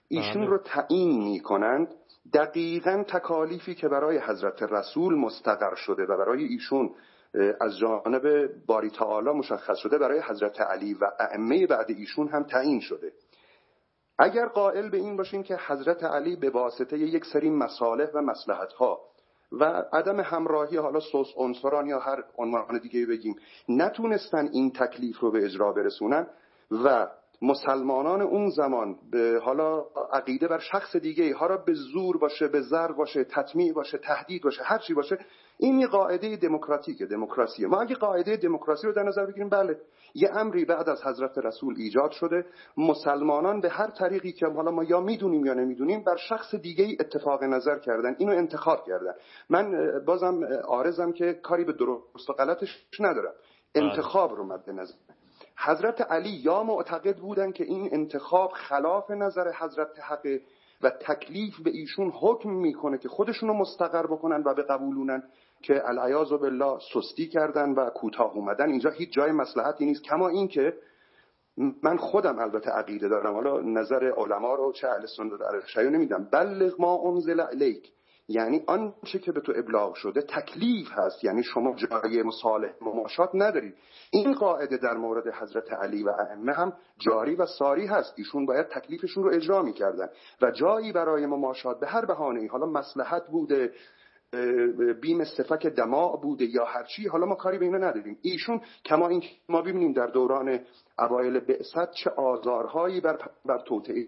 ایشون رو تعیین میکنند دقیقاً تکالیفی که برای حضرت رسول مستقر شده و برای ایشون از جانب باری تعالی مشخص شده برای حضرت علی و ائمه بعد ایشون هم تعیین شده. اگر قائل به این باشیم که حضرت علی به واسطه یک سری مصالح و مصلحت‌ها و عدم همراهی حالا سوس عنصران یا هر عنوان دیگه بگیم نتونستن این تکلیف رو به اجرا برسونن و مسلمانان اون زمان به حالا عقیده بر شخص دیگه ها را به زور باشه، به ضرب باشه، تطمیع باشه، تهدید باشه، هر چی باشه، این یه قاعده دموکراتیکه، دموکراسیه. ما اگه قاعده دموکراسی رو در نظر بگیریم، بله یه امری بعد از حضرت رسول ایجاد شده، مسلمانان به هر طریقی که حالا ما یا میدونیم یا نمیدونیم بر شخص دیگه ای اتفاق نظر کردن، اینو انتخاب کردن. من بازم عارضم که کاری به درست و غلطش ندارم، انتخاب رو مد نظر. حضرت علی یا معتقد بودن که این انتخاب خلاف نظر حضرت حق و تکلیف به ایشون حکم میکنه که خودشونو مستقر بکنن و بقبولونن، که العیاذ بالله سستی کردن و کوتاه اومدن. اینجا هیچ جای مصلحتی نیست، کما این که من خودم البته عقیده دارم، حالا نظر علما رو چه اهل سنت در شیعه نمیدم، بلغ ما انزل الیک، یعنی آنچه که به تو ابلاغ شده تکلیف هست، یعنی شما جای مصالح مماشات ندارید. این قاعده در مورد حضرت علی و ائمه هم جاری و ساری هست، ایشون باید تکلیفشون رو اجرا می‌کردن و جایی برای مماشات به هر بهانه‌ای، حالا مصلحت بوده، بیم استفاک دماء بوده یا هر چی، حالا ما کاری به اینا نداریم. ایشون کما این ما ببینیم در دوران اوایل بعثت چه آزارهایی بر توطئه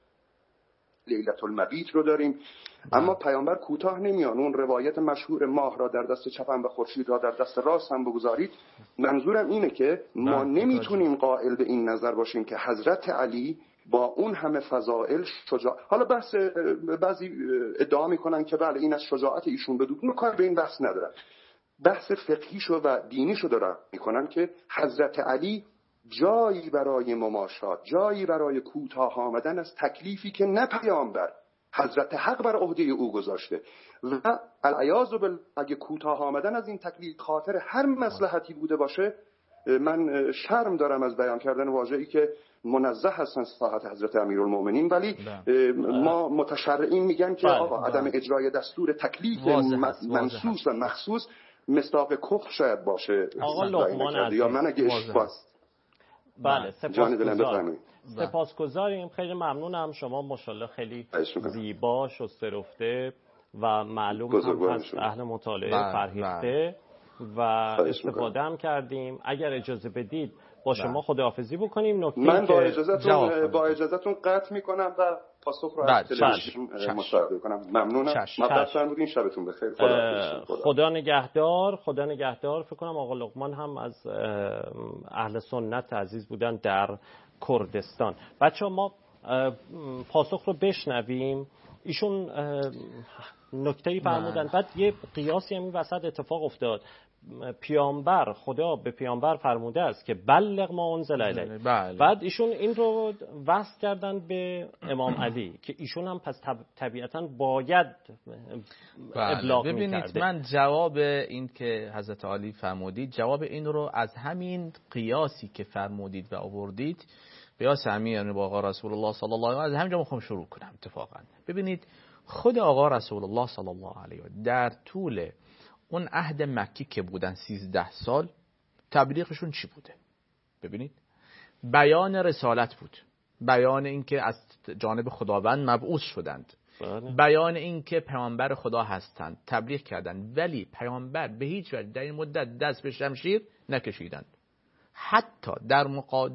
لیلة المبیت رو داریم، اما پیامبر کوتاه نمیان. اون روایت مشهور ماه را در دست چپم و خورشید را در دست راستم بگذارید، منظورم اینه که ما نمیتونیم قائل به این نظر باشیم که حضرت علی با اون همه فضائل شجاع، حالا بحث بعضی ادعا میکنن که بله این از شجاعت ایشون بدون، اون کار به این بحث ندارن، بحث فقهیشو و دینیشو دارن میکنن که حضرت علی جایی برای مماشات، جایی برای کوتاه آمدن از تکلیفی که نه پیامبر، حضرت حق بر عهده او گذاشته و العیاذ بالله اگه کوتاه آمدن از این تکلیف خاطر هر مصلحتی بوده باشه، من شرم دارم از بیان کردن واژه‌ای که منزه هستن صحت حضرت امیرالمومنین، ولی ما متشرعین میگن که آقا عدم اجرای دستور تکلیف منصوص و مخصوص مصداق کفر شاید باشه. آقا لقمان عزیز، یا من اگه بله سپاسگزاریم، خیلی ممنونم. شما ماشاءالله خیلی زیبا، شسته رفته و معلوم هم هست اهل مطالعه فرهیخته و استفاده هم کردیم. اگر اجازه بدید با شما خداحافظی بکنیم. من با اجازهتون قطع میکنم و پاسخ رو از تلویزیون مشاهده کنم. ممنونم. مبارک بودین، شبتون بخیر. خدا نگهدار. خدا نگهدار. فکر کنم آقا لقمان هم از اهل سنت عزیز بودن در کردستان. بچه‌ها ما پاسخ رو بشنویم. ایشون نکته‌ای فرمودن، بعد یه قیاسی هم این وسط اتفاق افتاد. پیامبر، خدا به پیامبر فرموده است که بلغ ما انزل الیک، بعد ایشون این رو وصل کردن به امام علی که ایشون هم پس طبیعتا باید ابلاغ می‌کرده. ببینید من جواب این که حضرت علی فرمودید، جواب این رو از همین قیاسی که فرمودید و آوردید، قیاس همین با آقا رسول الله صلی الله علیه و آله، از همینجا میخوام شروع کنم. اتفاقا ببینید خود آقا رسول الله صلی الله علیه و آله در طول اون عهد مکی که بودن 13 سال تبلیغشون چی بوده؟ ببینید بیان رسالت بود، بیان اینکه از جانب خداوند مبعوث شدند، بیان اینکه پیامبر خدا هستند، تبلیغ کردند، ولی پیامبر به هیچ وجه در این مدت دست به شمشیر نکشیدند، حتی در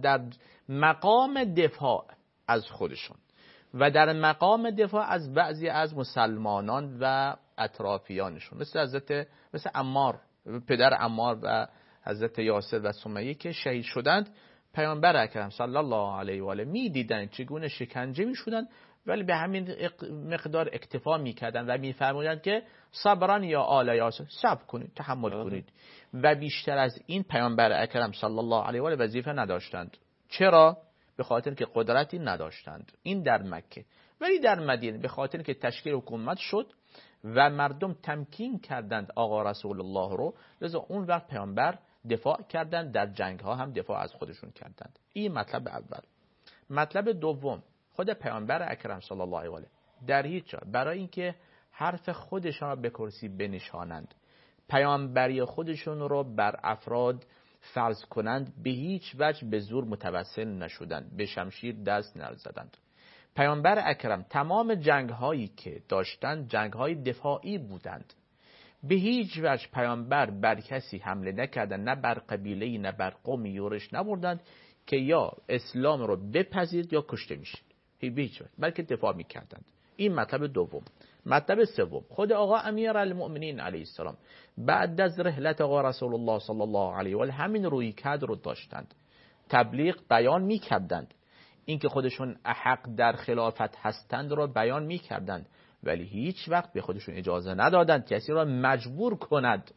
مقام دفاع از خودشون و در مقام دفاع از بعضی از مسلمانان و اطرافیانشون، مثل عمار، پدر عمار و حضرت یاسر و سمیه که شهید شدند، پیامبر اکرم صلی الله علیه و آله می‌دیدند چگونه شکنجه می‌شدند، ولی به همین مقدار اکتفا می‌کردند و می‌فرمودند که صبران یا آل یاسر، صبر کنید، تحمل کنید، و بیشتر از این پیامبر اکرم صلی الله علیه و آله وظیفه نداشتند. چرا؟ به خاطر که قدرتی نداشتند. این در مکه. ولی در مدینه به خاطر که تشکیل حکومت شد و مردم تمکین کردند آقا رسول الله رو، لذا اون وقت پیامبر دفاع کردند، در جنگ ها هم دفاع از خودشون کردند. این مطلب اول. مطلب دوم، خود پیامبر اکرم صلی الله علیه و آله در هیچ جا برای اینکه حرف خودشان را به کرسی بنشانند، پیامبری خودشون رو بر افراد فرض کنند، به هیچ وجه به زور متوسل نشدند، به شمشیر دست نزدند. پیامبر اکرم تمام جنگ هایی که داشتند جنگ های دفاعی بودند. به هیچ وجه پیامبر بر کسی حمله نکردند، نه بر قبیله‌ای نه بر قومی یورش نبردند که یا اسلام رو بپذیرید یا کشته میشید، به هیچ وجه، بلکه دفاع میکردند. این مطلب دوم. مطلب سوم، خود آقا امیرالمؤمنین علیه السلام بعد از رحلت آقا رسول الله صلی الله علیه و آله همین رویکرد رو داشتند، تبلیغ بیان میکردند، اینکه خودشون احق در خلافت هستند رو بیان میکردند، ولی هیچ وقت به خودشون اجازه ندادند کسی را مجبور کند،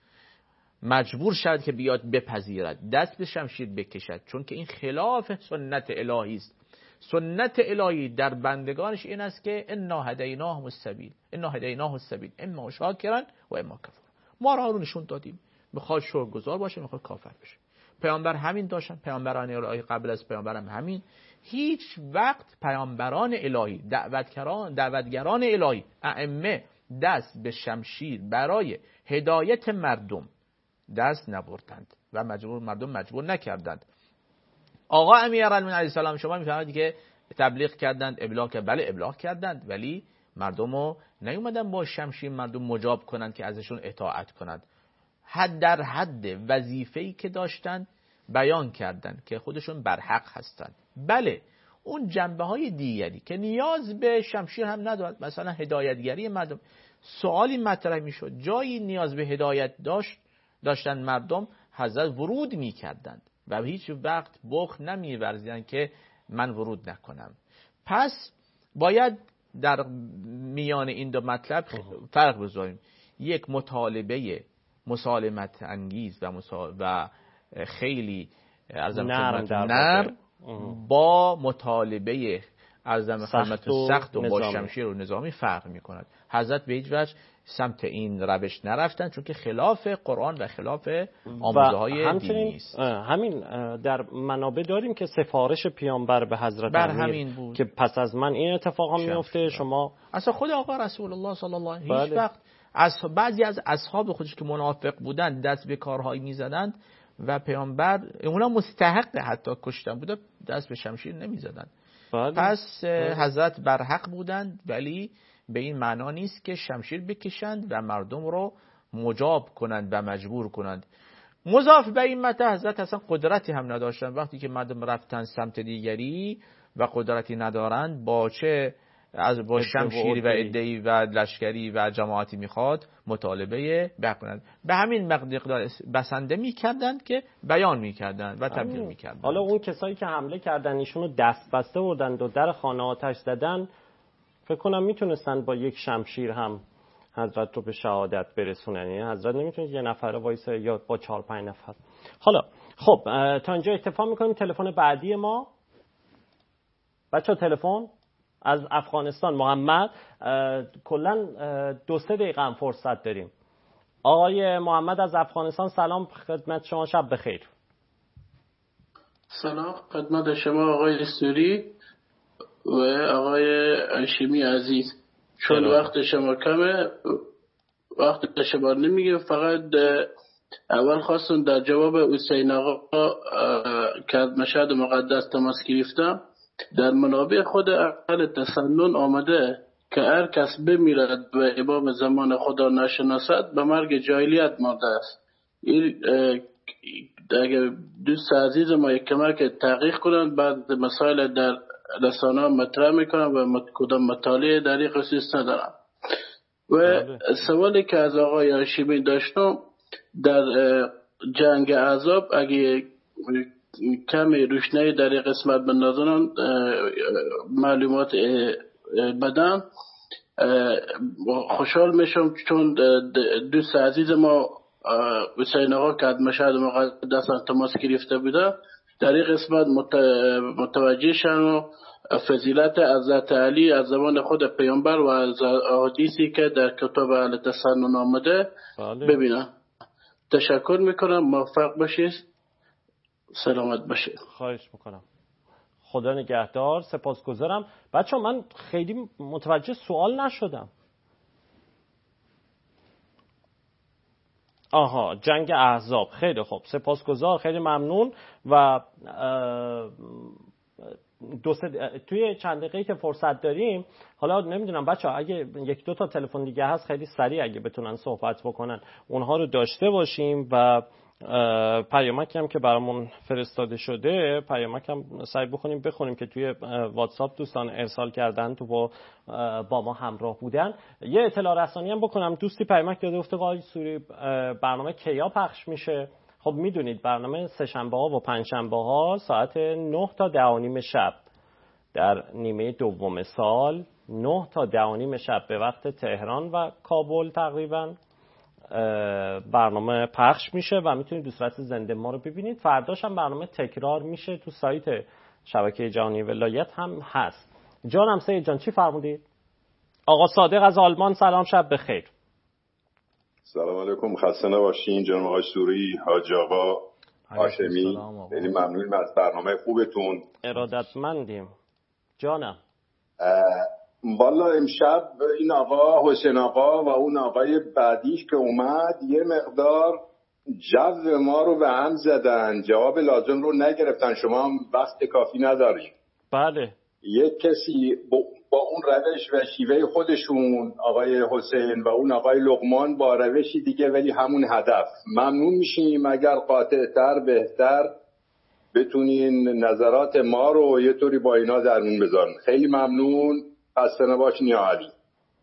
مجبور شد که بیاد بپذیرد، دست به شمشیر بکشد، چون که این خلاف سنت الهی است. سنت الهی در بندگانش این است که انا هدیناه السبیل اما شاکرا و اما کفور. ما را نشون دادیم، میخواد شکرگزار باشه، میخواد کافر بشه. پیامبر همین داشتن، پیامبران الهی قبل از پیامبرم همین. هیچ وقت پیامبران الهی، دعوتگران الهی، ائمه دست به شمشیر برای هدایت مردم دست نبردند و مردم مجبور نکردند. آقا امیرالمؤمنین علیه السلام شما میفهمید که تبلیغ کردند، ابلاغ کردند، ولی مردم رو نیومدن با شمشیر مردم مجاب کنند که ازشون اطاعت کنند. در حد وظیفه‌ای که داشتند بیان کردند که خودشون بر حق هستند. بله اون جنبه‌های دیگری که نیاز به شمشیر هم ندارد، مثلا هدایتگری مردم، سوالی مطرح میشد، جایی نیاز به هدایت داشتن مردم، حضرت ورود میکردند و هیچ وقت بخل نمی‌ورزیدند که من ورود نکنم. پس باید در میان این دو مطلب فرق بذاریم. یک مطالبه مسالمت انگیز و خیلی نرم با مطالبه سخت و با شمشیر و نظامی فرق می‌کند. حضرت به هیچ وجه سمت این روش نرفتن، چون که خلاف قرآن و خلاف آموزه‌های دینی است. همین در منابع داریم که سفارش پیامبر به حضرت همین بود که پس از من این اتفاقا میفته. شما اصلا خود آقا رسول الله صلی الله علیه و آله هیچ وقت از بعضی از اصحاب خودش که منافق بودند دست به کارهایی میزدند و پیامبر اونا مستحق حتی کشتن بوده دست به شمشیر نمیزدند. پس حضرت بر حق بودند، ولی به این معنا نیست که شمشیر بکشند و مردم رو مجاب کنند و مجبور کنند. مضاف به این مطلب حضرت اصلا قدرتی هم نداشتند. وقتی که مردم رفتن سمت دیگری و قدرتی ندارند، با شمشیری و عده‌ای و لشکری و جماعتی میخواد مطالبه بکنند. به همین مقدار بسنده میکردند که بیان میکردند و تبلیغ میکردند. حالا اون کسایی که حمله کردن ایشونو دست بسته بردند و در خانه آتش زدن، فکر کنم میتونستن با یک شمشیر هم حضرت رو به شهادت برسونن. یعنی حضرت نمیتونه یه نفر وایسه یا با 4-5 نفر. حالا خب تا اینجا اکتفا میکنیم. تلفن بعدی ما بچه تلفن از افغانستان محمد. کلا 2-3 دقیقه هم فرصت داریم. آقای محمد از افغانستان سلام خدمت شما، شب بخیر. سلام خدمت شما آقای سوری و آقای هاشمی عزیز. چون وقت شما کمه، وقت شما نمیگه، فقط اول خواستم در جواب حسین آقا که از مشهد مقدس تماس گرفتم، در منابع خود اهل تسنن آمده که هر کس بمیرد و امام زمان خدا نشناسد به مرگ جاهلیت مرده است. این اگر دوست عزیز ما یک کمک تحقیق کنند، بعد مسائل در رسانه مطرح میکنم و کدام مطالعه در این خصوص ندارم. و سوالی که از آقای هاشمی داشتم، در جنگ احزاب اگه کمی روشنایی در این قسمت بندازن معلومات بدن خوشحال میشم، چون دوست عزیز ما حسین آقا که از مشهد مقدس تماس گرفته بوده در این قسمت متوجه شن و فضیلت حضرت علی از زمان خود پیامبر و از احادیثی که در کتاب اهل تسنن آمده ببینم. تشکر میکنم، موفق باشید، سلامت باشید. خواهش میکنم. خدا نگهدار. سپاسگزارم. بچه‌ها من خیلی متوجه سوال نشدم. آها، جنگ احزاب. خیلی خوب، سپاسگزار، خیلی ممنون. و توی چند دقیقه که فرصت داریم، حالا نمیدونم بچه‌ها اگه یک دو تا تلفن دیگه هست خیلی سریع اگه بتونن صحبت بکنن اونها رو داشته باشیم. و پیامکی هم که برامون فرستاده شده، پیامک هم سعی بخونیم که توی واتساپ دوستان ارسال کردن تو با ما همراه بودن. یه اطلاع رسانی هم بکنم. دوستی پیامک داده گفته آقای سوری برنامه کیا پخش میشه؟ خب میدونید برنامه سه‌شنبه ها و پنجشنبه ها ساعت 9 تا 10:30 شب در نیمه دوم سال، 9 تا 10:30 شب به وقت تهران و کابل تقریبا برنامه پخش میشه و میتونید به صورت زنده ما رو ببینید. فرداش هم برنامه تکرار میشه تو سایت شبکه جهانی ولایت هم هست. جانم سید جان چی فرمودید؟ آقا صادق از آلمان سلام، شب بخیر. سلام علیکم، خسته نباشین جناب آقای سوری، حاج آقا هاشمی. خیلی ممنونیم از برنامه خوبتون. ارادتمندیم جانم. والا امشب این آقا حسین آقا و اون آقای بعدیش که اومد یه مقدار جو ما رو به هم زدن، جواب لازم رو نگرفتن. شما هم وقت کافی ندارین. بله. یک کسی با اون روش و شیوه خودشون، آقای حسین و اون آقای لقمان با روشی دیگه ولی همون هدف. ممنون میشیم اگر قاطع‌تر بهتر بتونین نظرات ما رو یه طوری با اینا درمون بذارن. خیلی ممنون. خسته نباشین یا علی.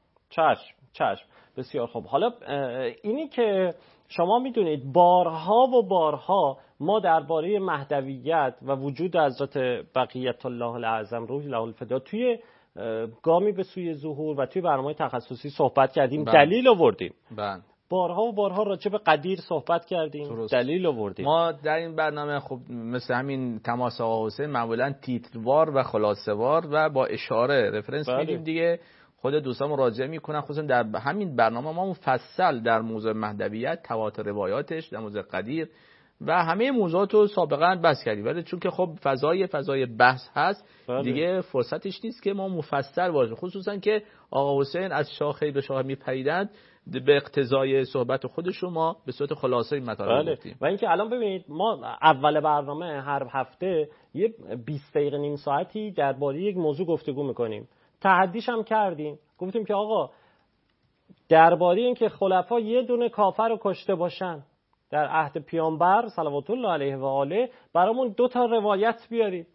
چشم. بسیار خوب. حالا اینی که شما میدونید بارها ما درباره مهدویت و وجود حضرت بقیت الله الاعظم روح الله الفدا توی گامی به سوی ظهور و توی برنامه تخصصی صحبت کردیم. دلیل آوردیم. بارها راجع به قدیر صحبت کردیم. دلیل آوردیم. ما در این برنامه خب مثل همین تماس آقا حسین معمولا تیتروار و خلاصه‌وار و با اشاره رفرنس میدیم دیگه. خود دوستان مراجعه میکنن، خصوصا در همین برنامه ما مفصل در موضوع مهدویت، تواتر روایاتش، در موضوع قدیر و همه موضوعات رو سابقا بحث کردیم. ولی چون که خب فضای بحث هست دیگه فرصتش نیست که ما مفصل باشه، خصوصا که آقا حسین از شاخه به شاخه میپریدند. به اقتضای صحبت خود شما به صورت خلاصه این مطالب گفتیم. و اینکه الان ببینید ما اول برنامه هر هفته یه 20 دقیقه نیم ساعتی درباره یک موضوع گفتگو میکنیم. تحدیش هم کردیم، گفتیم که آقا درباره این که خلفا یه دونه کافر رو کشته باشن در عهد پیامبر صلوات الله علیه و آله برامون 2 تا روایت بیارید،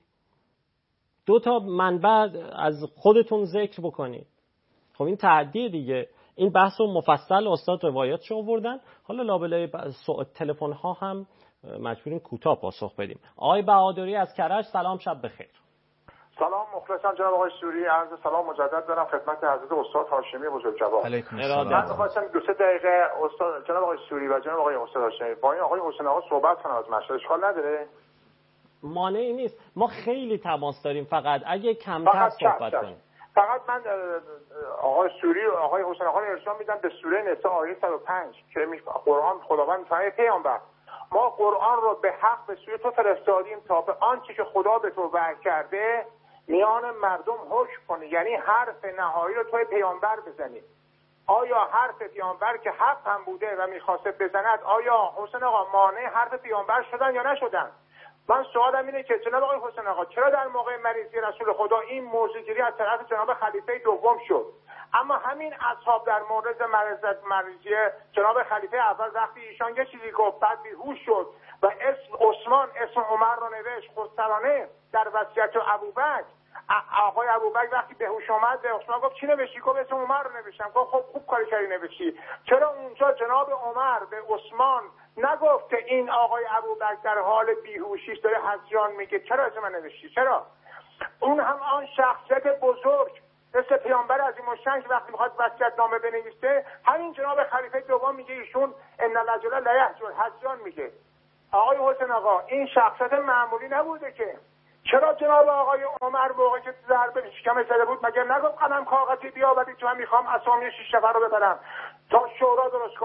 2 تا منبع از خودتون ذکر بکنید. خب این تحدی دیگه. این بحث رو مفصل استاد روایاتش آوردن. حالا لابلای تلفن ها هم مجبوریم کوتاه پاسخ بدیم. آقای بهادری از کرج سلام، شب بخیر. سلام مخلصم جناب آقای سوری، عرض سلام مجدد دارم خدمت حضرت استاد هاشمی بزرگوار. علیکم السلام. من خواستم 2-3 دقیقه استاد جناب آقای سوری و جناب آقای استاد هاشمی با این آقای حسین آقا صحبت کنم از مشهد. اشکال نداره؟ مانعی نیست. ما خیلی تماس داریم، فقط اگه کمتر صحبت کنیم. فقط من آقای سوری و آقای حسین آقا ارشاد میدم به سوره نساء آیه 105 که قرآن خداوند میفرماید پیامبر ما قرآن رو به حق به سوی تو فرستادیم تا به آنچه که خدا به تو وحی کرده میان مردم حکم کنی، یعنی حرف نهایی رو توی پیامبر بزنی. آیا حرف پیامبر که حق هم بوده و میخواسته بزند، آیا حسین آقا مانع حرف پیامبر شدن یا نشدن؟ من سوالم اینه که جناب آقای حسین آقا چرا در موقع مریضی رسول خدا این موضوعگیری از طرف جناب خلیفه دوم شد، اما همین اصحاب در مورد مریضی جناب خلیفه اول وقتی ایشان یه چیزی گفت بعد بیهوش شد و اسم عثمان اسم عمر رو نوشت خسرانه در وصیت ابوبکر، آقای ابوبکر وقتی بهوش اومد به عثمان گفت چی نوشتی؟ گفت اسم عمر رو نوشتم. گفت خب خوب کاری کردی نوشتی. چرا اونجا جناب عمر به عثمان نگفت که این آقای ابوبکر در حال بیهوشیش داره هذیان میگه، چرا اسم من نوشتی؟ چرا؟ اون هم آن شخصیت بزرگ مثل پیامبر عظیم الشأن وقتی میخواد وصیت نامه بنویسه همین جناب خلیفه دوم میگه ایشون ان الرجل لا یهجر هذیان میگه. آقای حسین آقا این شخصیت معمولی نبوده که. چرا جناب آقای عمر موقع که ضربه شکم زده بود مگر نگفت قلم کاغذی بیاورید چون من میخوام اسامی 6 نفر رو ببرم تا شورا درست کنم؟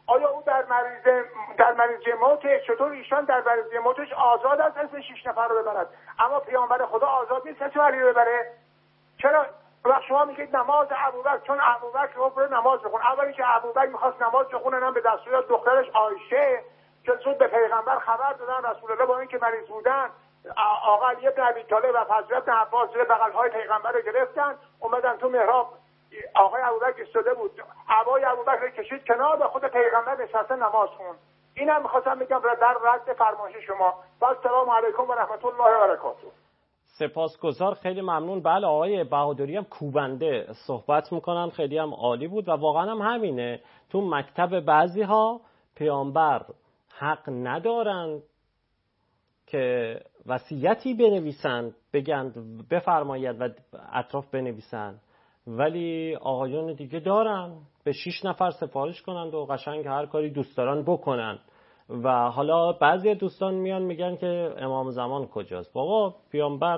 آیا او در مریضی موتش چطور ایشان در مریضی موتش آزاد است اسم 6 نفر رو ببرد، اما پیامبر خدا آزاد نیست اسم علی رو ببره؟ چرا وقت شما میگید نماز ابوبکر چون ابوبکر گفت نماز بخون، اولی که ابوبکر میخواست نماز بخونه هم به دستور دخترش عایشه که زود به پیغمبر خبر دادن، رسول الله با اینکه مریض بودن آقا علی بن ابی طالب و فضل بن عباس زیر بغل‌های پیغمبر رو گرفتن اومدن تو محراب، آقای ابوبکر ایستاده بود، عبای ابوبکر کشید کنار و خود پیغمبر نشسته نماز خوند. اینم می‌خواستم بگم در رد فرمایش شما. و السلام علیکم و رحمت الله و برکاته. سپاسگزار، خیلی ممنون. بله آقای بهادری هم کوبنده صحبت میکنن، خیلی هم عالی بود و واقعا هم همینه. تو مکتب بعضی ها پیامبر حق ندارن که وصیتی بنویسن بگن بفرمایید و اطراف بنویسن، ولی آقایون دیگه دارن به 6 نفر سفارش کنند و قشنگ هر کاری دوست دارن بکنن. و حالا بعضی دوستان میان میگن که امام زمان کجاست. بابا پیامبر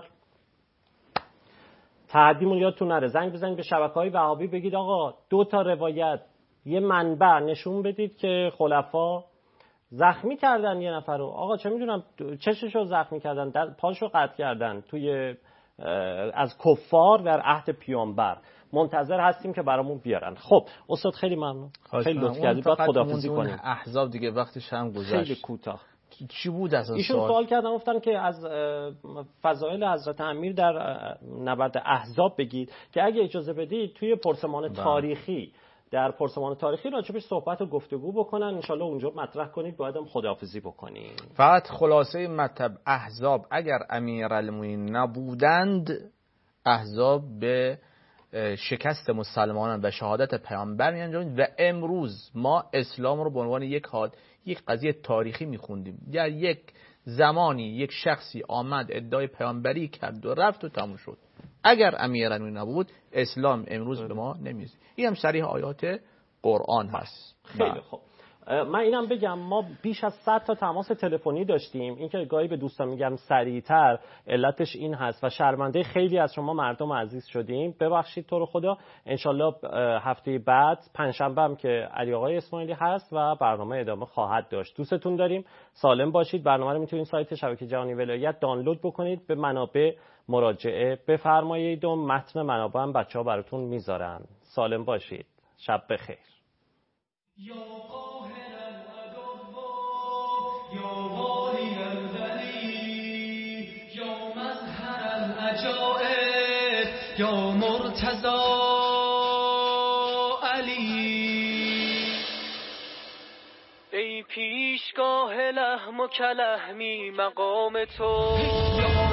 تعدیمون یادتون نره، زنگ بزنید به شبکه‌های وهابی بگید آقا 2 تا روایت یه منبع نشون بدید که خلفا زخمی کردن یه نفر رو، آقا چه میدونم چششو زخمی کردن، پاشو قطع کردن توی از کفار در عهد پیامبر. منتظر هستیم که برامون بیارن. خب استاد خیلی ممنون، خیلی لطف کردید. بعد خداحافظی کنیم. احزاب دیگه وقتش هم گذشت. خیلی کوتاه. چی بود از ایشون سوال کردن، گفتن که از فضایل حضرت امیر در نبرد احزاب بگید که اگه اجازه بدید توی پرسمان تاریخی در پرسمان تاریخی راجبش صحبت و گفتگو بکنن، انشالله اونجا مطرح کنید، بعدم خداحافظی بکنیم. فقط خلاصه مطلب احزاب اگر امیرالمومنین نبودند احزاب به شکست مسلمانان و شهادت پیامبر می انجامید و امروز ما اسلام رو به عنوان یک قضیه تاریخی میخوندیم. در یک زمانی یک شخصی آمد ادعای پیامبری کرد و رفت و تموم شد. اگر امیرالمومنین نبود اسلام امروز به ما نمیرسید. این هم صریح آیات قرآن هست. خیلی خوب. من اینم بگم ما بیش از 100 تا تماس تلفنی داشتیم. این که گاهی به دوستان میگم سریعتر علتش این هست و شرمنده خیلی از شما مردم عزیز شدیم. ببخشید تو رو خدا. انشالله هفته بعد پنجشنبه هم که علی آقای اسماعیلی هست و برنامه ادامه خواهد داشت. دوستتون داریم. سالم باشید. برنامه رو میتونید سایت شبکه جهانی ولایت دانلود بکنید، به منابع مراجعه بفرمایید و متن منابع هم بچه‌ها براتون میذارن. سالم باشید. شب بخیر. یا قاهر العدو یا والی الولی یا مظهر العجائب یا مرتضی علی، ای پیشگاه لحم و کلحمی مقام تو